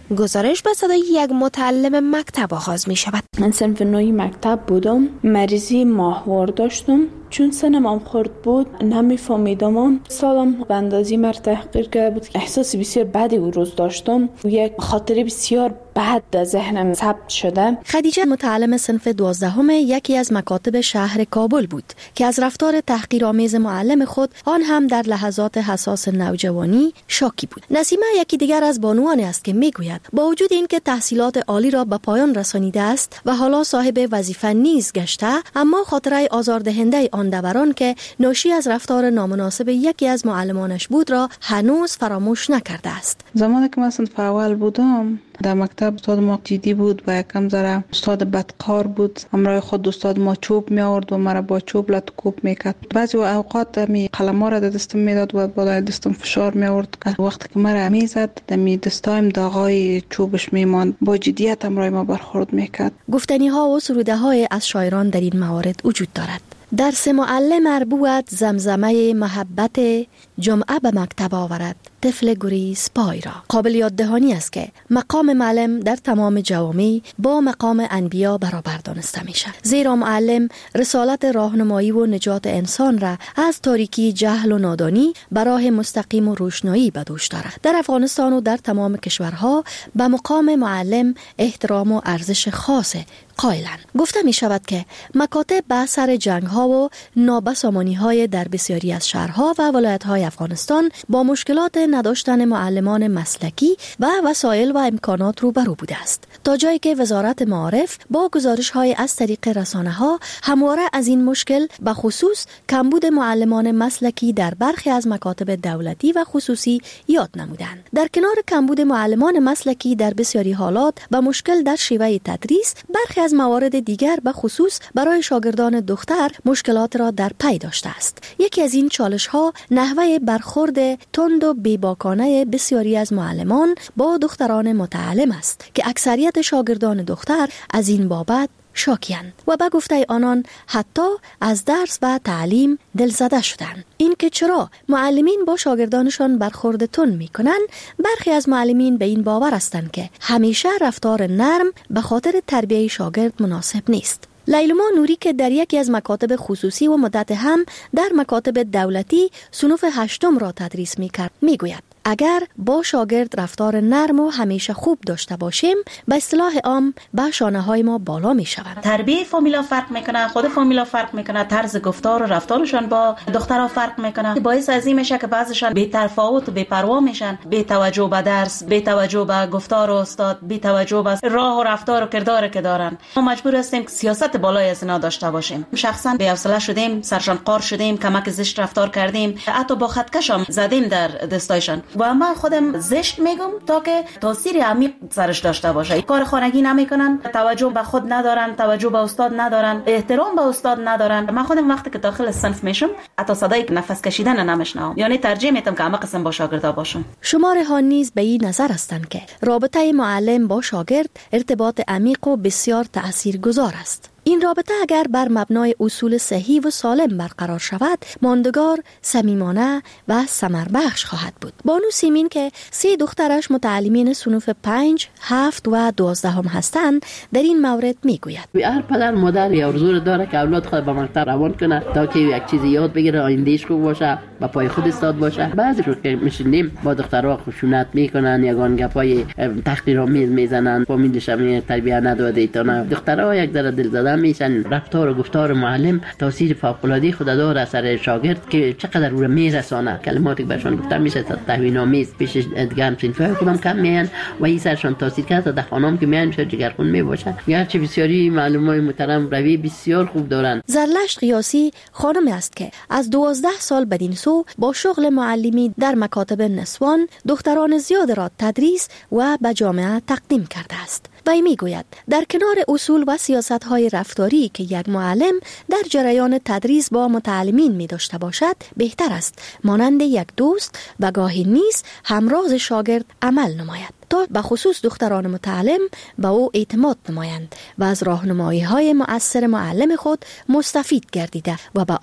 گزارش به صدای یک متعلم مکتب آغاز می شود. من صنف نوعی مکتب بودم، مریضی ماهوار داشتم. چون سنم هم خورد بود نمیفهمیدم. سالم به اندازی مرا تحقیر کرده بود. احساس بسیار بدی او روز داشتم. یک خاطره بسیار بد در ذهنم ثبت شده. خدیجه متعلم صنف 12 یکی از مکاتب شهر کابل بود که از رفتار تحقیرآمیز معلم خود آن هم در لحظات حساس نوجوانی شاکی بود. نسیمه یکی دیگر از بانوانی است که میگوید با وجود اینکه تحصیلات عالی را به پایان رسانیده است و حالا صاحب وظیفه نیز گشته، اما خاطره آزاردهنده آن دوران که ناشی از رفتار نامناسب یکی از معلمانش بود را هنوز فراموش نکرده است. زمانی که من صنف اول بودم در مکتب استاد ما جدی بود و یکم ذره استاد بدقار بود. همراه خود استاد ما چوب می آورد و مرا با چوب لطکوب میکرد. بعضی اوقات می قلم‌ها را در دستم میداد و بالای دستم فشار می آورد که وقتی که مرا میزد دمی دستایم داغای چوبش میماند. با جدیت همراه ما برخورد میکرد. گفتنی ها و سروده های از شاعران در این موارد وجود دارد. درس معلم مربوط زمزمه محبت جمعه به مکتب آورد طفل گریز پای را. قابل یاد دهانی است که مقام معلم در تمام جوامع با مقام انبیا برابر دانسته می شود، زیرا معلم رسالت راهنمایی و نجات انسان را از تاریکی جهل و نادانی به راه مستقیم و روشنایی به دوش دارد. در افغانستان و در تمام کشورها به مقام معلم احترام و ارزش خاص قائلند. گفته می شود که مکاتب به اثر جنگ ها و نابسامانی های در بسیاری از شهرها و ولایت های افغانستان با مشکلات نداشتن معلمان مسلکی و وسایل و امکانات روبرو بوده است، تا جایی که وزارت معارف با گزارش های از طریق رسانه ها همواره از این مشکل به خصوص کمبود معلمان مسلکی در برخی از مکاتب دولتی و خصوصی یاد نمودند. در کنار کمبود معلمان مسلکی در بسیاری حالات و مشکل در شیوه تدریس، برخی از موارد دیگر به خصوص برای شاگردان دختر مشکلات را در پی داشته است. یکی از این چالش ها نحوه برخورد تند و بیباکانه بسیاری از معلمان با دختران متعلم است که اکثریت شاگردان دختر از این بابت شاکی‌اند و به گفته آنان حتی از درس و تعلیم دلزده شدند. این که چرا معلمین با شاگردانشان برخورد تند می‌کنند، برخی از معلمین به این باور هستند که همیشه رفتار نرم به خاطر تربیت شاگرد مناسب نیست. لیلما نوری که در یکی از مکاتب خصوصی و مدت هم در مکاتب دولتی صنف 8 را تدریس می‌کرد میگوید اگر با شاگرد رفتار نرم و همیشه خوب داشته باشیم، به اصطلاح عام به شانه های ما بالا می شود. تربیت فامیلا فرق میکنه، خود فامیلا فرق میکنه، طرز گفتار و رفتارشان با دخترها فرق میکنه. باعث از این میشه که بعضیشان بی تفاوت و بی پروا میشن، بی توجه به درس، بی توجه به گفتار استاد، بی توجه به راه و رفتار و کردار که دارن. ما مجبور هستیم که سیاست بالای از اینا داشته باشیم. شخصا بی حوصله شدیم، سرشان قار شدیم، کمک زشت رفتار کردیم، حتی با خطکشم زدیم در دستایشان. و من خودم زشت میگم تا که تاثیر عمیق سرش داشته باشه. کار خانگی نمیکنن، توجه به خود ندارن، توجه به استاد ندارن، احترام به استاد ندارن. من خودم وقتی که داخل صنف میشم حتی صدای نفس کشیدن نمیشنوم، یعنی ترجیح میدم که همه قسم با شاگردا باشم. شمار ها نیز به این نظر هستند که رابطه معلم با شاگرد ارتباط عمیق و بسیار تاثیرگذار است. این رابطه اگر بر مبنای اصول صحیح و سالم برقرار شود، ماندگار، صمیمانه و ثمربخش خواهد بود. بانو سیمین که 3 دخترش متعلمین صنف 5، 7 و 12 هستند، در این مورد میگوید هر پدر مادر یا آرزو داره که اولاد خود به مکتب روان کنه تا که یک چیزی یاد بگیره، آیندهش خوب باشه، با پای خود ایستاد باشه. بعضیشون که میشینیم با دخترها خشونت میکنن، یگان گپای تحقیرآمیز میزنن، فامیلش هم تربیت نداده تا نه. دخترها یک ذره دلزده میشن. رفتار و گفتار معلم تاثیر فوق العاده خود داره اثر شاگرد که چقدر او میرسانه. کلماتی که برشون گفته میشه توهین آمیز پیش دیگه هم صنفای خودم کم میان و این سرشون تاثیر کرده. در خانم که میان میشه جگرخون میباشن. گرچه بسیاری معلمای محترم روی بسیار خوب دارن. زرلشت قیاسی خانمی است که از 12 سال بدین سو با شغل معلمی در مکاتب نسوان دختران زیاد را تدریس و به جامعه تقدیم کرده است. وی میگوید در کنار اصول و سیاست‌های رفتاری که یک معلم در جریان تدریس با متعلمین می داشته باشد، بهتر است مانند یک دوست و گاهی نیز همراز شاگرد عمل نماید تا به خصوص دختران متعلم به او اعتماد نمایند و از راهنمایی‌های مؤثر معلم خود مستفید گردیده و به آن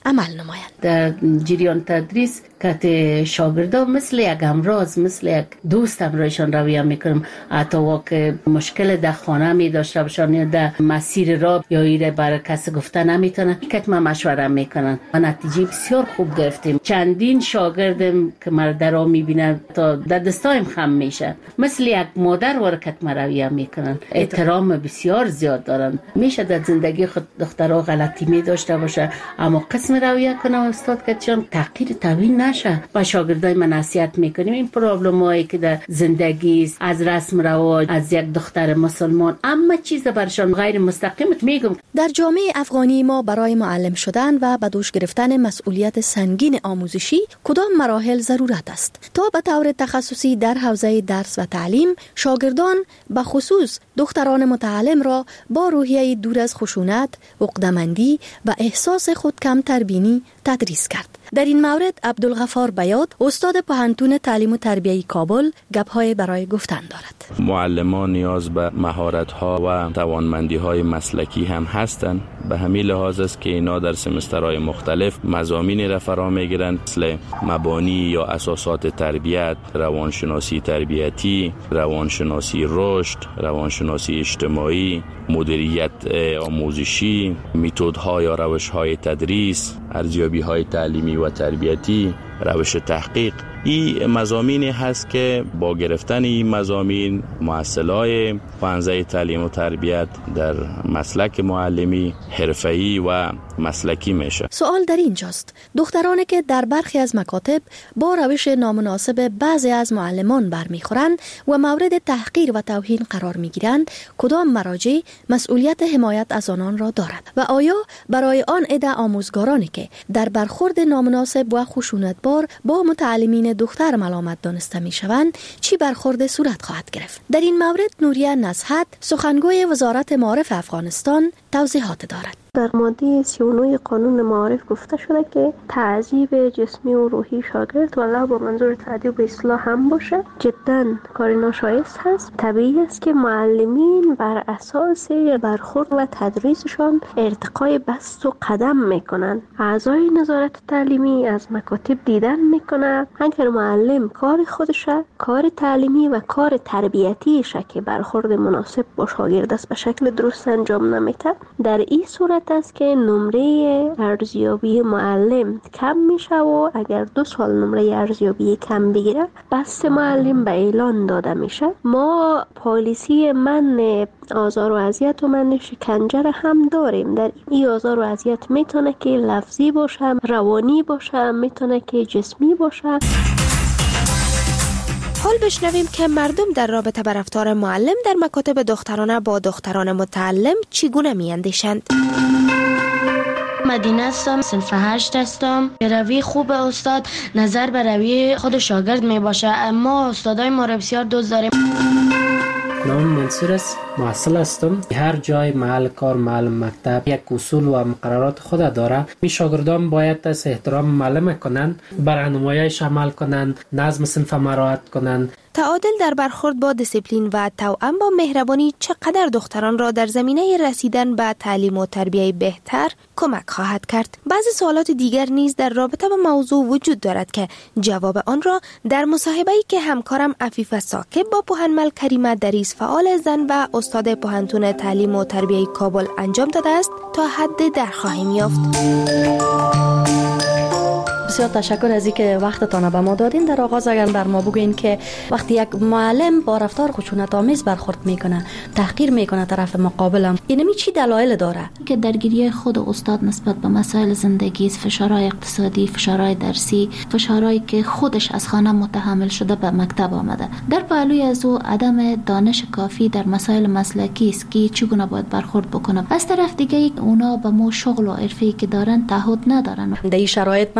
عمل نمایند. در جریان تدریس که شاگردان مثل یک همراز، مثل یک دوست همراهشان رویه میکنم. حتی که مشکل در خانه می داشته باشن یا در مسیر راه یا ایره برای کسی گفته نمیتونن، که ما مشوره میکنن و نتیجه بسیار خوب گرفتیم. چندین شاگردم که مرا میبینن تا در دستایم خم میشه، مثل یک مادر ورکت رویه میکنن، احترام بسیار زیاد دارن. میشه در زندگی خود دخترها غلطی می داشته باشه، اما قسم رویه کنه استاد که چون تحقیر توهین نشه. و شاگردای من نصیحت میکنیم این پرابلمایی که در زندگی است، از رسم رواج، از یک دختر مسلمان، اما چیز برشان غیر مستقیم میگم. در جامعه افغانی ما برای معلم شدن و به دوش گرفتن مسئولیت سنگین آموزشی کدام مراحل ضرورت است تا به طور تخصصی در حوزه درس و تعلیم شاگردان به خصوص دختران متعلم را با روحیه دور از خشونت، عقده‌مندی و احساس خود کم تربینی تدریس کرد. در این مورد عبدالغفار بیات، استاد پوهنتون تعلیم و تربیه کابل، گپ‌های برای گفتن دارد. معلمان نیاز به مهارت‌ها و توانمندی‌های مسلکی هم هستند. به همین لحاظ است که اینا در سمسترهای مختلف مضامینی را فرا می‌گیرند، مثل مبانی یا اساسات تربیت، روانشناسی تربیتی، روانشناسی رشد، روانشناسی اجتماعی، مدیریت آموزشی، متدها یا روش‌های تدریس، ارزیابی‌های تعلیمی و تربیتی، روش تحقیق. این مضامینی هست که با گرفتن این مضامین محصلای پانزه تعلیم و تربیت در مسلک معلمی حرفه‌ای و مسلکی میشه. سوال در اینجاست، دخترانی که در برخی از مکاتب با روش نامناسب بعضی از معلمان برمیخورند و مورد تحقیر و توهین قرار میگیرند، کدام مراجع مسئولیت حمایت از آنان را دارد و آیا برای آن عده آموزگارانی که در برخورد نامناسب و خشونتبار با متعلمین دختر ملامت دانسته میشوند چی برخورد صورت خواهد گرفت؟ در این مورد نوریه نصحت، سخنگوی وزارت معارف افغانستان، توضیحات دارد. در ماده 39 قانون معارف گفته شده که تعذیب جسمی و روحی شاگرد ولو با منظور تعدیب به اصلاح هم باشه جدا کار ناشایست هست. طبیعی است که معلمین بر اساس برخورد و تدریسشان ارتقای بست و قدم میکنن. اعضای نظارت تعلیمی از مکاتب دیدن میکنه اگر معلم کار خودشه، کار تعلیمی و کار تربیتیشه که برخورد مناسب با شاگرد است به شکل درست انجام نمیده، در این صورت است که نمره ارزیابی معلم کم میشه و اگر 2 سال نمره ارزیابی کم بگیره بست معلم به اعلان داده میشه. ما پالیسی من آزار و اذیت و من شکنجه هم داریم. در این آزار و اذیت میتونه که لفظی باشه، روانی باشه، میتونه که جسمی باشه. حال بشنویم که مردم در رابطه با رفتار معلم در مکاتب دخترانه با دختران متعلم چگونه میاندیشند. مدینه هستم، صنف 8 هستم. روی خوب استاد نظر به روی خود شاگرد می باشه، اما استادای ما رو بسیار دوست داریم. نام منصور است، محصل هستم. هر جای محل کار، محل مکتب یک اصول و مقررات خود داره. می شاگردان باید از احترام معلم کنند، برنامه‌هایش عمل کنند، نظم صنف مراعات کنند. تعادل در برخورد با دیسیپلین و توأم با مهربانی چقدر دختران را در زمینه رسیدن به تعلیم و تربیه بهتر کمک خواهد کرد. بعضی سوالات دیگر نیز در رابطه با موضوع وجود دارد که جواب آن را در مصاحبه‌ای که همکارم عفیفه ساکب با پوهنمل کریمه دریس فعال زن و استاد پوهنتون تعلیم و تربیه کابل انجام داده است تا حد در خواهیم یافت. بسیار تشکر از اینکه وقتتان به ما دادین. در آغاز اگر بر ما بگوین که وقتی یک معلم با رفتار خشونت آمیز برخورد میکنه، تحقیر میکنه طرف مقابلم، اینمی چی دلایل داره؟ که درگیری خود استاد نسبت به مسائل زندگی، فشارهای اقتصادی، فشارهای درسی، فشارهایی که خودش از خانه متحمل شده به مکتب آمده. در پهلوی از او عدم دانش کافی در مسائل مسلکی است که چگونه باید برخورد بکنه. از طرف دیگه اونا به مو شغل و حرفه‌ای که دارن تعهد ندارن. در این شرایط مثلا در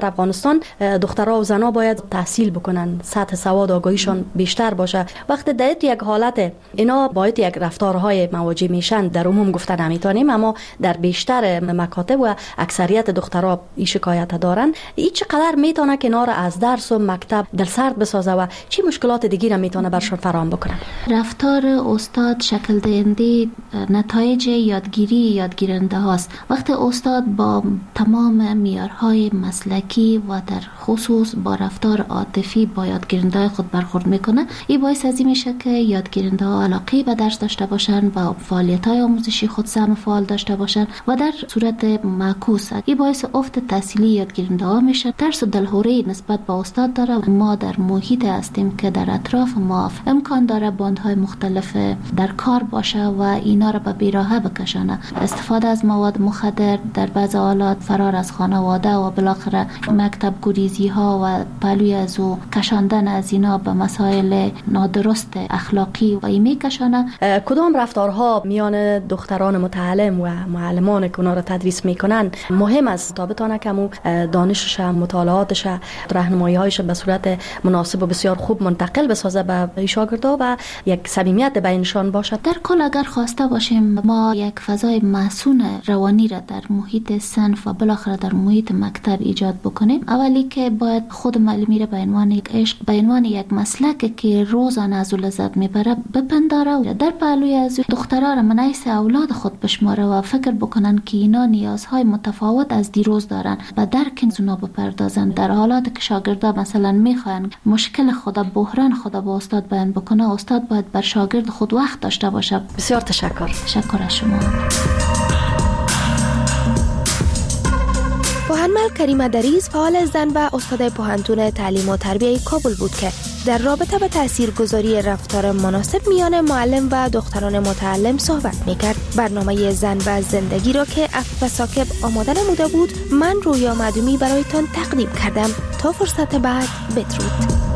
در افغانستان دخترها و زنها باید تحصیل بکنن، سطح سواد آگاهیشان بیشتر باشه. وقتی در یک حالت اینا باید یک رفتارهای مواجه میشن، در عموم گفتن نمیتونیم، اما در بیشتر مکاتب و اکثریت دخترها این شکایت دارن. این چقدر میتونه که اینا را از درس و مکتب دلسرد بسازه و چه مشکلات دیگه را میتونه برشون فراهم بکنه؟ رفتار استاد شکل دهنده نتایج یادگیرنده هاست. وقتی استاد با تمام معیارهای مسلکی و در خصوص با رفتار عاطفی با یادگیرنده خود برخورد میکنه، این باعث از این میشه که یادگیرنده ها علاقه به درس داشته باشن و فعالیت‌های آموزشی خود سهم فعال داشته باشن و در صورت معکوس این باعث افت تحصیلی یادگیرنده ها میشه. درس و دلهوری نسبت به استاد داره. ما در محیط هستیم که در اطراف ما امکان داره باندهای مختلف در کار باشه و اینا را به بیراهه بکشانه. استفاده از مواد مخدر، در بعض حالات فرار از خانواده و بالاخره مکتب گریزی ها و پلوی از او کشاندن از اینا به مسائل نادرست اخلاقی و ایمی کشانه. کدام رفتارها میان دختران متعلم و معلمان که اونا را تدریس میکنن مهم است تا بتونه که دانشش، مطالعاتش، راهنمایی‌هایش به صورت مناسب و بسیار خوب منتقل بسازه به شاگردا و یک صمیمیت بینشان باشد؟ در کل اگر خواسته باشیم ما یک فضای محسون روانی را در محیط صنف و بالاخره در محیط مکتب ایجاد بکنیم، اولی که باید خود معلمی را به عنوان یک عشق، به عنوان یک مسلک که روزانه از لذت میبره بپنداره و در پهلوی از دخترها را منعیس اولاد خود بشماره و فکر بکنن که اینا نیازهای متفاوت از دیروز دارن و درک اونا بپردازن. در حالاتی که شاگردا مثلا میخوان مشکل خود، بحران خود با استاد بیان بکنه، استاد باید بر شاگرد خود وقت داشته باشه. بسیار تشکر. تشکر از شما. پوهنمل کریم دریز فعال زن و استاد پوهنتون تعلیم و تربیه کابل بود که در رابطه به تاثیرگذاری رفتار مناسب میان معلم و دختران متعلم صحبت میکرد. برنامه زن و زندگی را که عفیف ساکب آماده نموده بود، من رویا معدومی برایتان تقدیم کردم. تا فرصت بعد، بدرود.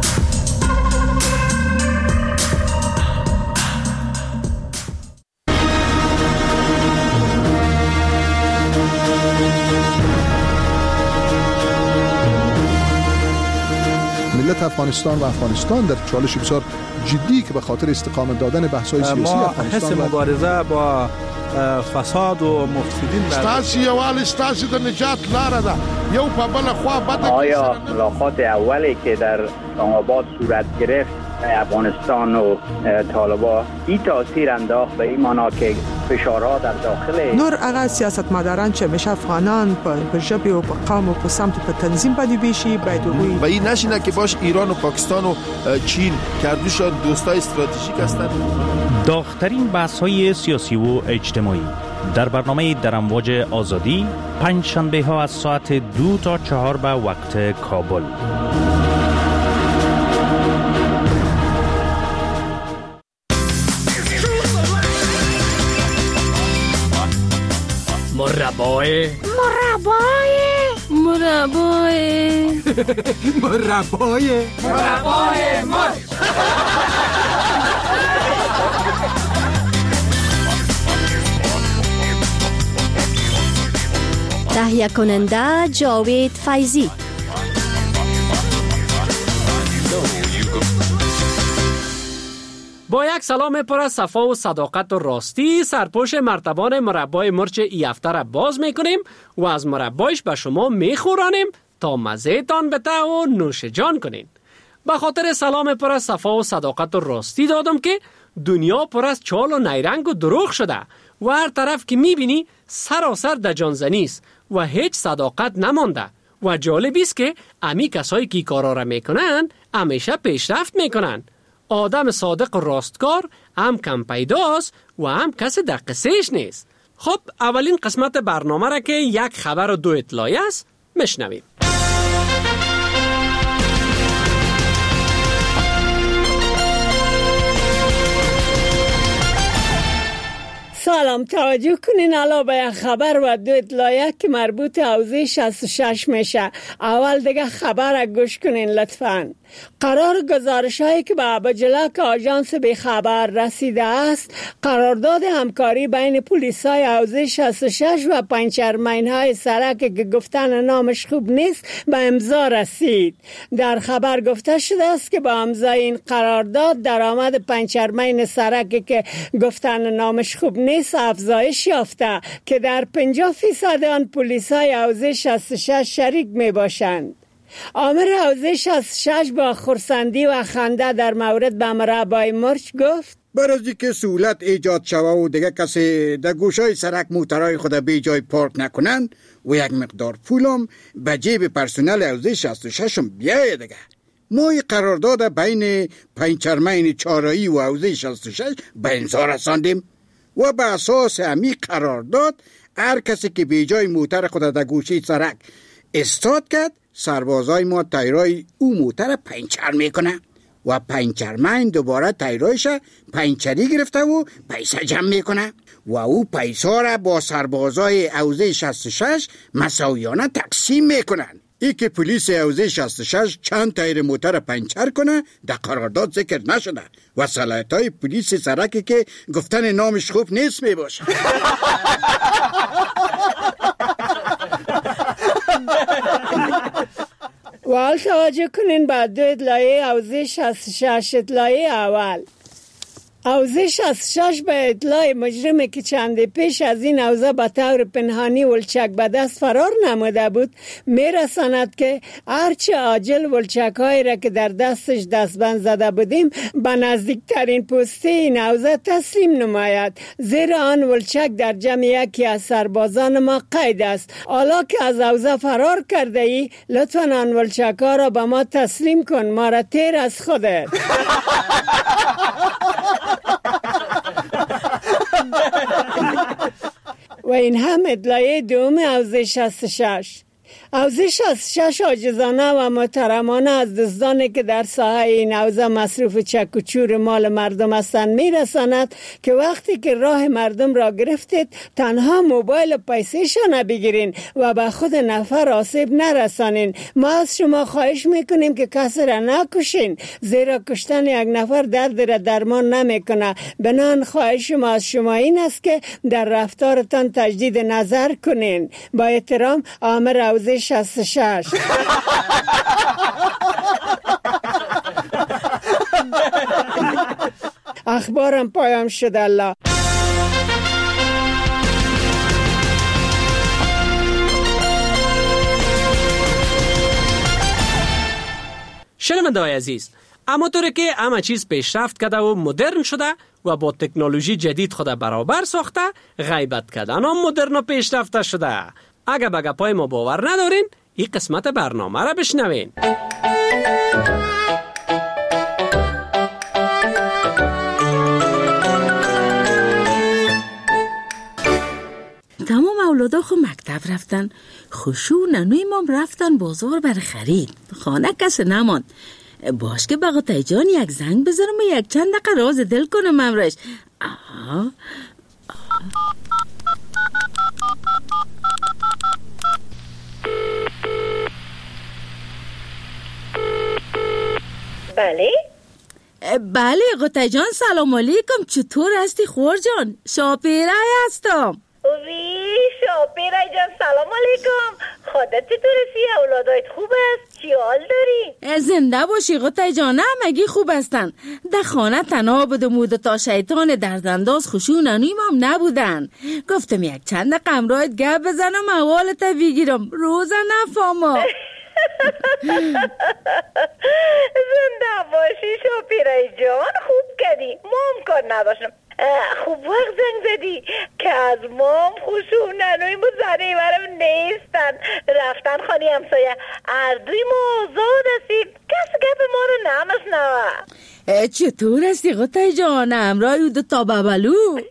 ملت افغانستان و افغانستان در چالش بسیار جدی که به خاطر استقامت دادن بحث‌های سیاسی افغانستان حس مبارزه با فساد و مفسدین ستاسي یوال ستاسي د نجات لاره ده. یو په بل خوا بد. آیا ملاقات اولی که در آباد صورت گرفت افغانستان و طالبان این تاثیر انداخت به این معنا که فشارها در داخل نور هغه سیاستمداران چې مشه افغانان په ژبه او په قوم او په سمت په تنظیم باندې بشي باید و این نشینه که باش ایران و پاکستان و چین کردوشان دوستای استراتژیک هستند. داغ‌ترین بحث‌های سیاسی و اجتماعی در برنامه در امواج آزادی پنج شنبه ها از ساعت 2 تا 4 به وقت کابل. مربای تهیه کننده جاوید فیضی. با یک سلام پر از صفا و صداقت و راستی سرپوش مرتبان مربای مرچ ای هفته را باز میکنیم و از مربایش به شما میخورانیم تا مزه تان بته و نوش جان کنین. به خاطر سلام پر از صفا و صداقت و راستی دادم که دنیا پر از چال و نیرنگ و دروغ شده و هر طرف که میبینی سراسر دجانزنی است و هیچ صداقت نمانده و جالبی است که امی کسایی که کارا را میکنن همیشه پیشرفت میکنن. آدم صادق و راستکار هم کم پیداست و هم کسی در قصهش نیست. خب اولین قسمت برنامه را که یک خبر و 2 اطلاعی است میشنویم. سلام، توجه کنین الان به یک خبر و دو اطلاعیه که مربوط حوزه 66 میشه. اول دیگه خبر گوش کنین لطفاً. قرار گزارش هایی که به ابوجلک آژانس به خبر رسیده است، قرارداد همکاری بین پلیس های حوزه 66 و پنچرمین های سرک که گفتن نامش خوب نیست به امضا رسید. در خبر گفته شده است که با امضای این قرارداد درآمد پنچرمین سرک که گفتن نامش خوب نیست افزایش یافته که در 50% آن پلیس های حوزه 66 شریک می باشند. آمر حوزه 66 با خرسندی و خنده در مورد به مربای مرچ گفت: برای که سهولت ایجاد شوه و دیگه کسی در گوشای سرک موترهای خود به جای پارک نکنن و یک مقدار پولم به جیب پرسنل حوزه 66 هم بیایه دیگه. ما قرارداد بین پنچرمین چارایی و حوزه 66 به امضا رساندیم و به اساس همی قرارداد هر کسی که به جای موتر خود در گوشه سرک استاد کرد، سربازای ما تایرای او موتر پنچر میکنه و پنچرمین دوباره تایرایش پنچری گرفته و پیسه جمع میکنه و او پیسه را با سربازای حوزه 66 مساویانه تقسیم میکنن. ای که پلیس حوزه 66 چند تایر موتر پنچر کنه در قرارداد ذکر نشده و صلاحیت‌های پلیس سرکی که گفتن نامش خوب نیست میباشه. و حال توجه کنین بعد دو اطلاعیه حوزه 66. اطلاعیه اول: حوزه 66 به اطلاع مجرمی که چند پیش از این حوزه به طور پنهانی ولچک به دست فرار نموده بود میرساند که هرچه عاجل ولچک هایی را که در دستش دستبند زده بودیم به نزدیکترین پسته این حوزه تسلیم نماید، زیرا آن ولچک در جمع یکی از سربازان ما قید است. حالا که از حوزه فرار کرده ای لطفاً آن ولچک ها را به ما تسلیم کن، ما را تیر از خودت. و این هم اطلاعیه دوم حوزه 66. حوزه 66 عاجزانه و محترمانه از دزدانی که در ساحه این حوزه مصروف چک و چور مال مردم هستند میرساند که وقتی که راه مردم را گرفتید تنها موبایل پیسه‌شان بگیرین و به خود نفر آسیب نرسانین. ما از شما خواهش میکنیم که کسی را نکشین، زیرا کشتن یک نفر درد را درمان نمیکنه. بنان خواهش ما از شما این است که در رفتارتان تجدید نظر کنین. با احترام، آمر حوزه 66. اخبارم پایان شد. الله. شنونده‌های عزیز، اما طوری که همه چیز پیشرفت کرده و مدرن شده و با تکنولوژی جدید خود برابر ساخته، غیبت کردن هم مدرن و پیشرفته شده. اگه به گپای ما باور ندارین، این قسمت برنامه را بشنوین. تمام اولادا خو مکتب رفتن، خوشو ننوی مام رفتن بازار بر خرید. خانه کس نمان. باش که بقا تایجان یک زنگ بذارم و یک چند دقیقه راز دل کنم امرش. بله؟ بله قطعه جان، سلام علیکم. چطور هستی خور جان؟ شاپیره هستم. وی شاپیره جان، سلام علیکم. خودت چطور هستی؟ اولادایت خوب است؟ چی حال داری؟ زنده باشی قطعه جان، همگی خوب هستن. در خانه تنها بودم و تا شیطان دردانداز خوشون نیم هم نبودن. گفتم یک چند قمرایت گپ بزنم احوالت بگیرم، روزا نفهمم. زنده باشی شاپیره جان، خوب کردی. مام کار نداشتم. خوب وقت زنگ زدی که از مام خوشون ننوی مزنی برم نیستن، رفتن خانی همسایه. اردوی ما آزاد هستیم، کس گپ ما رو نمشنوه. چطور هستی قطعه جان؟ امرای دو تا ببلو.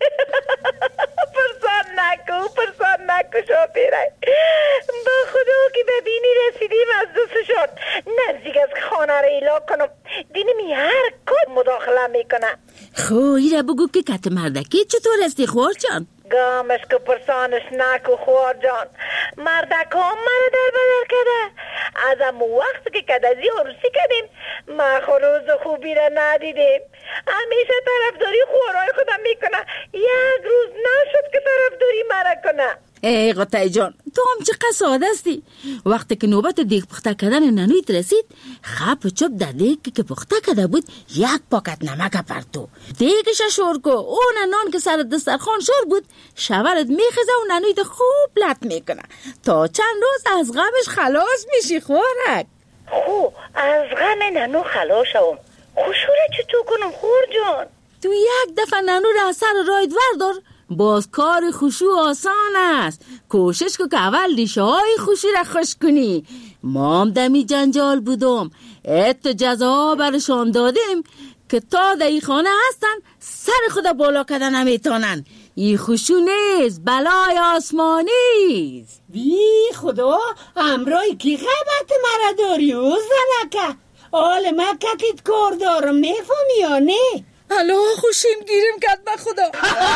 پرسان نکو شاپیره. با خدا که ببینی رسیدیم از دوستشون، نزدیک از خانه را ایلا کنم. دینمی هر کار مداخله میکنه. خو ایره بگو که کت مردکی چطور استی خوار جان؟ گامش که پرسانش نکو خوار جان. مردکام مرا در بدر کده. از امو وقت که کدازی عروسی کدیم ما خروز خوبی را ندیدیم. همیشه طرفداری خوارای خودم میکنه. یک روز نشد که طرفداری مرا کنه. ای قطعی جان، تو هم چقدر ساده هستی. وقتی که نوبت دیگ پخته کردن ننویت رسید، خب چوب در دیگ که پخته کرده بود یک پاکت نمک پرتو. دیگش شور کو. اون نان که سر دسترخوان شور بود شورت میخزه و ننویت خوب لط میکنه تا چند روز از غمش خلاص میشی خورک. خو از غم ننو خلاص شوم. خوشوره چطور کنم خور جان؟ تو یک دفعه ننو را سر راید وردار، باز کار خوشو آسان است. کوشش که اول ریشه های خوشی را خوش کنی. مام دمی جنجال بودم، ات جزا برشان دادیم که تا در ای خانه هستن سر خدا بالا کردن نمیتونن. ای خوشو نیست، بلای آسمانی است. وی خدا، امرای کی غیبت مرا داری او زنکه؟ آل ما کتیت کار دارم، میفهمی یا نه؟ الو خوشیم گیریم کرد به خدا.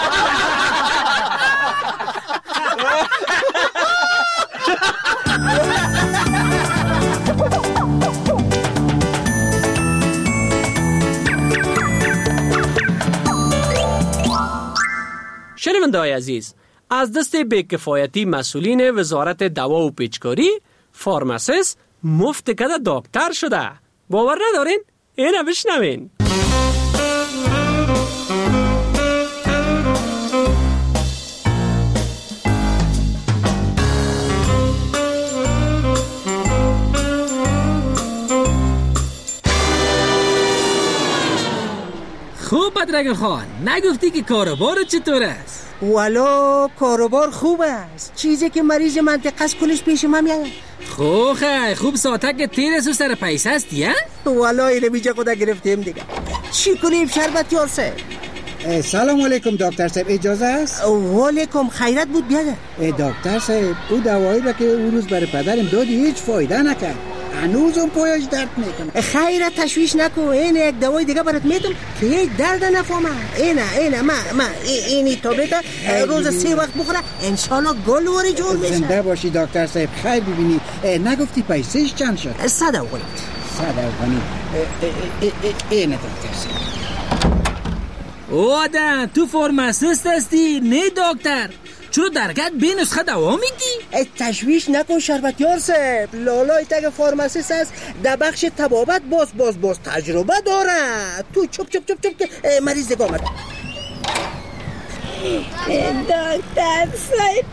شنونده‌های عزیز، از دست بی‌کفایتی مسئولین وزارت دوا و پیچکاری، فارماسیست مفت کده دکتر شده. باور ندارین؟ اینو بشنوین. خوب بدرگن خان، نگفتی که کاروبار چطور است؟ والا کاروبار خوب است. چیزی که مریض منطقه است کلش پیش ما میاد. خوب ساعتک تیر است و سر پیسه است یا؟ والا اینه بیجا خدا گرفتیم دیگه. چی کنیم شربت یار صاحب؟ سلام علیکم دکتر صاحب، اجازه است؟ وعلیکم، خیرت بود بیاده. دکتر صاحب او دوایی را که اون روز برای پدرم دادی هیچ فایده نکرد. هنوز اون پایش درد میکنه. خیرت تشویش نکو، این یک دوای دیگه برات میدم که هیچ درد نفهمه. اینه ما اینی تابلت روز 3 وقت بخوره انشالله گل وری جور میشه. زنده باشی دکتر صاحب. خیر ببینی نگفتی پیسهش چند شد؟ 100 افغانی. 100 افغانی. اینه دکتر صاحب. اوه تو فارماسیست هستی نه دکتر؟ چرا درگت به نسخه دوا میدی؟ تشویش نکن شربتیار صاحب. لالای تگ فارماسیست است در بخش طبابت باز تجربه داره. تو چپ که مریض دیگه آمده. دکتر صاحب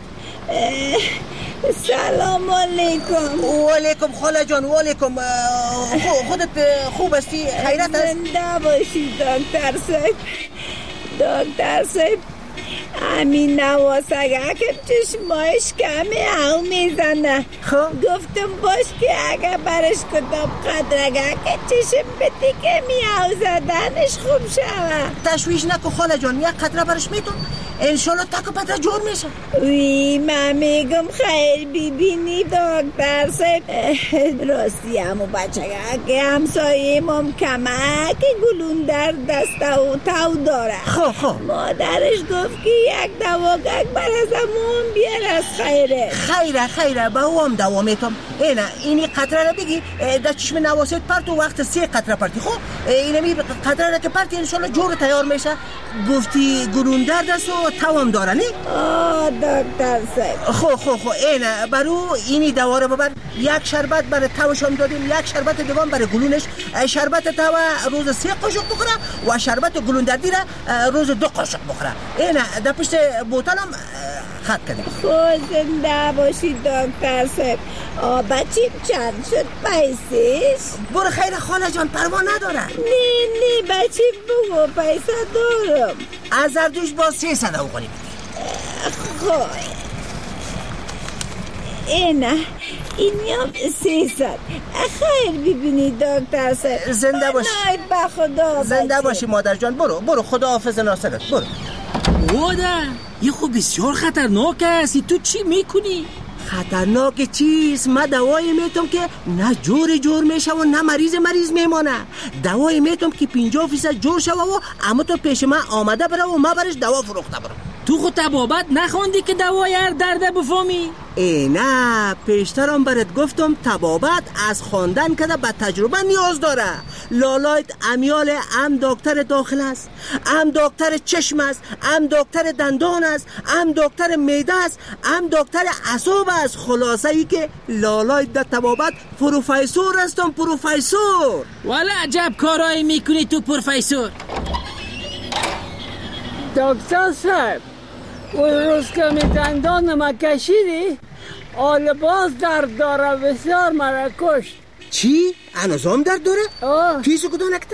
سلام علیکم. وعلیکم خاله جان. وعلیکم. خودت خوب هستی؟ خیرت است؟ زنده باشی دکتر صاحب. دکتر صاحب همین نواسگه که چشمایش کمی او میزنه. گفتم باش که اگه برش کتاب قدرگه که چشم بتی که میاو زدنش خوب شوه. تشویش نکن خاله جان، یک قطره برش میتون انشالله تک پتر جور میشه. وی من میگم خیر ببینی دکتر صاحب. راستی همو بچه که همسایه مام کمک گلون در دسته و تاو داره. مادرش گفت که یک دواگک بر از همون بیار از خیره به هم دوا میتم. اینی قطره را بگی در چشم نواسیت پرت و وقت 3 قطره پرتی. اینمی قطره را که پرتی انشالله جور تیار میشه. گفتی گلون در دست و تاوام داره نی؟ دکتر صاحب. خو اینه برو اینی دوا رو ببر. یک شربت برای تاوش هم دادیم، یک شربت دیگه برای گلونش. شربت تاو روز 3 قاشق بخوره و شربت گلون دردی را روز 2 قاشق بخوره. اینه در پشت بوتل هم خط کردیم. زنده باشی دکتر صاحب. بچیم چند شد پیسیش؟ برو خیر خاله جان، پروا نداره. نه بچیم بگو پیسه دارم. از اردوش با 300 افغانی بدی. اینه اینی هم 300. خیر ببینی دکتر صاحب. زنده باشی. به خدا. زنده باشی مادر جان. برو خدا حافظ ناصرت. برو. اوه یه خوب بسیار خطرناک است. تو چی میکنی؟ خطرناک چیست؟ من دوایی میتونم که نه جور میشه و نه مریض میمانه. دوایی میتونم که 50% جور شوه و اما تو پیش من آمده بره و من برش دوا فروخته برم. تو خود طبابت نخوندی که دوای هر درده بفهمی؟ نه، پیشترم برات گفتم طبابت از خواندن کده به تجربه نیاز داره. لالایت امیال ام دکتر داخل است، ام دکتر چشم است، ام دکتر دندان است، ام دکتر معده است، ام دکتر اعصاب است. خلاصه ای که لالایت در طبابت پروفسور هستم، پروفسور. والا عجب کارایی میکنی تو پروفسور. دکتر صاحب، اون روز که می دندان ما کشیدی آل باز درد داره، بسیار مرا کشت. چی؟ هنوزم درد داره؟ کیسو کدو نکته؟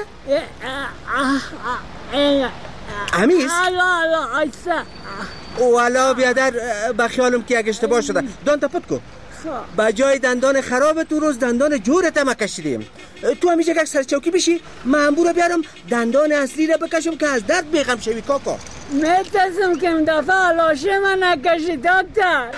امیز؟ الا ایسا. والا بیادر بخیالم که یک اشتباه شده. دان تپت کو با جای دندان خراب تو روز دندان جورت ما کشیدیم. تو همیشه یک سرچوکی بشی من برو بیارم دندان اصلی را بکشم که از درد بیغم شوی کاکا. میترسم که این دفعه لاشه من نکشی دکتر.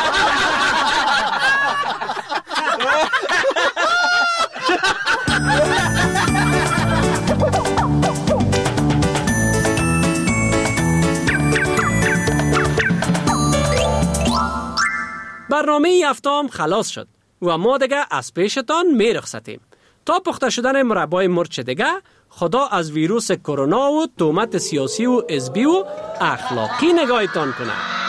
برنامه هفتم خلاص شد و ما دیگه از پیشتان می رخصتیم. تا پخته شدن مربای مرچ دیگه، خدا از ویروس کرونا و تهمت سیاسی و حزبی و اخلاقی نگاهتان کنه.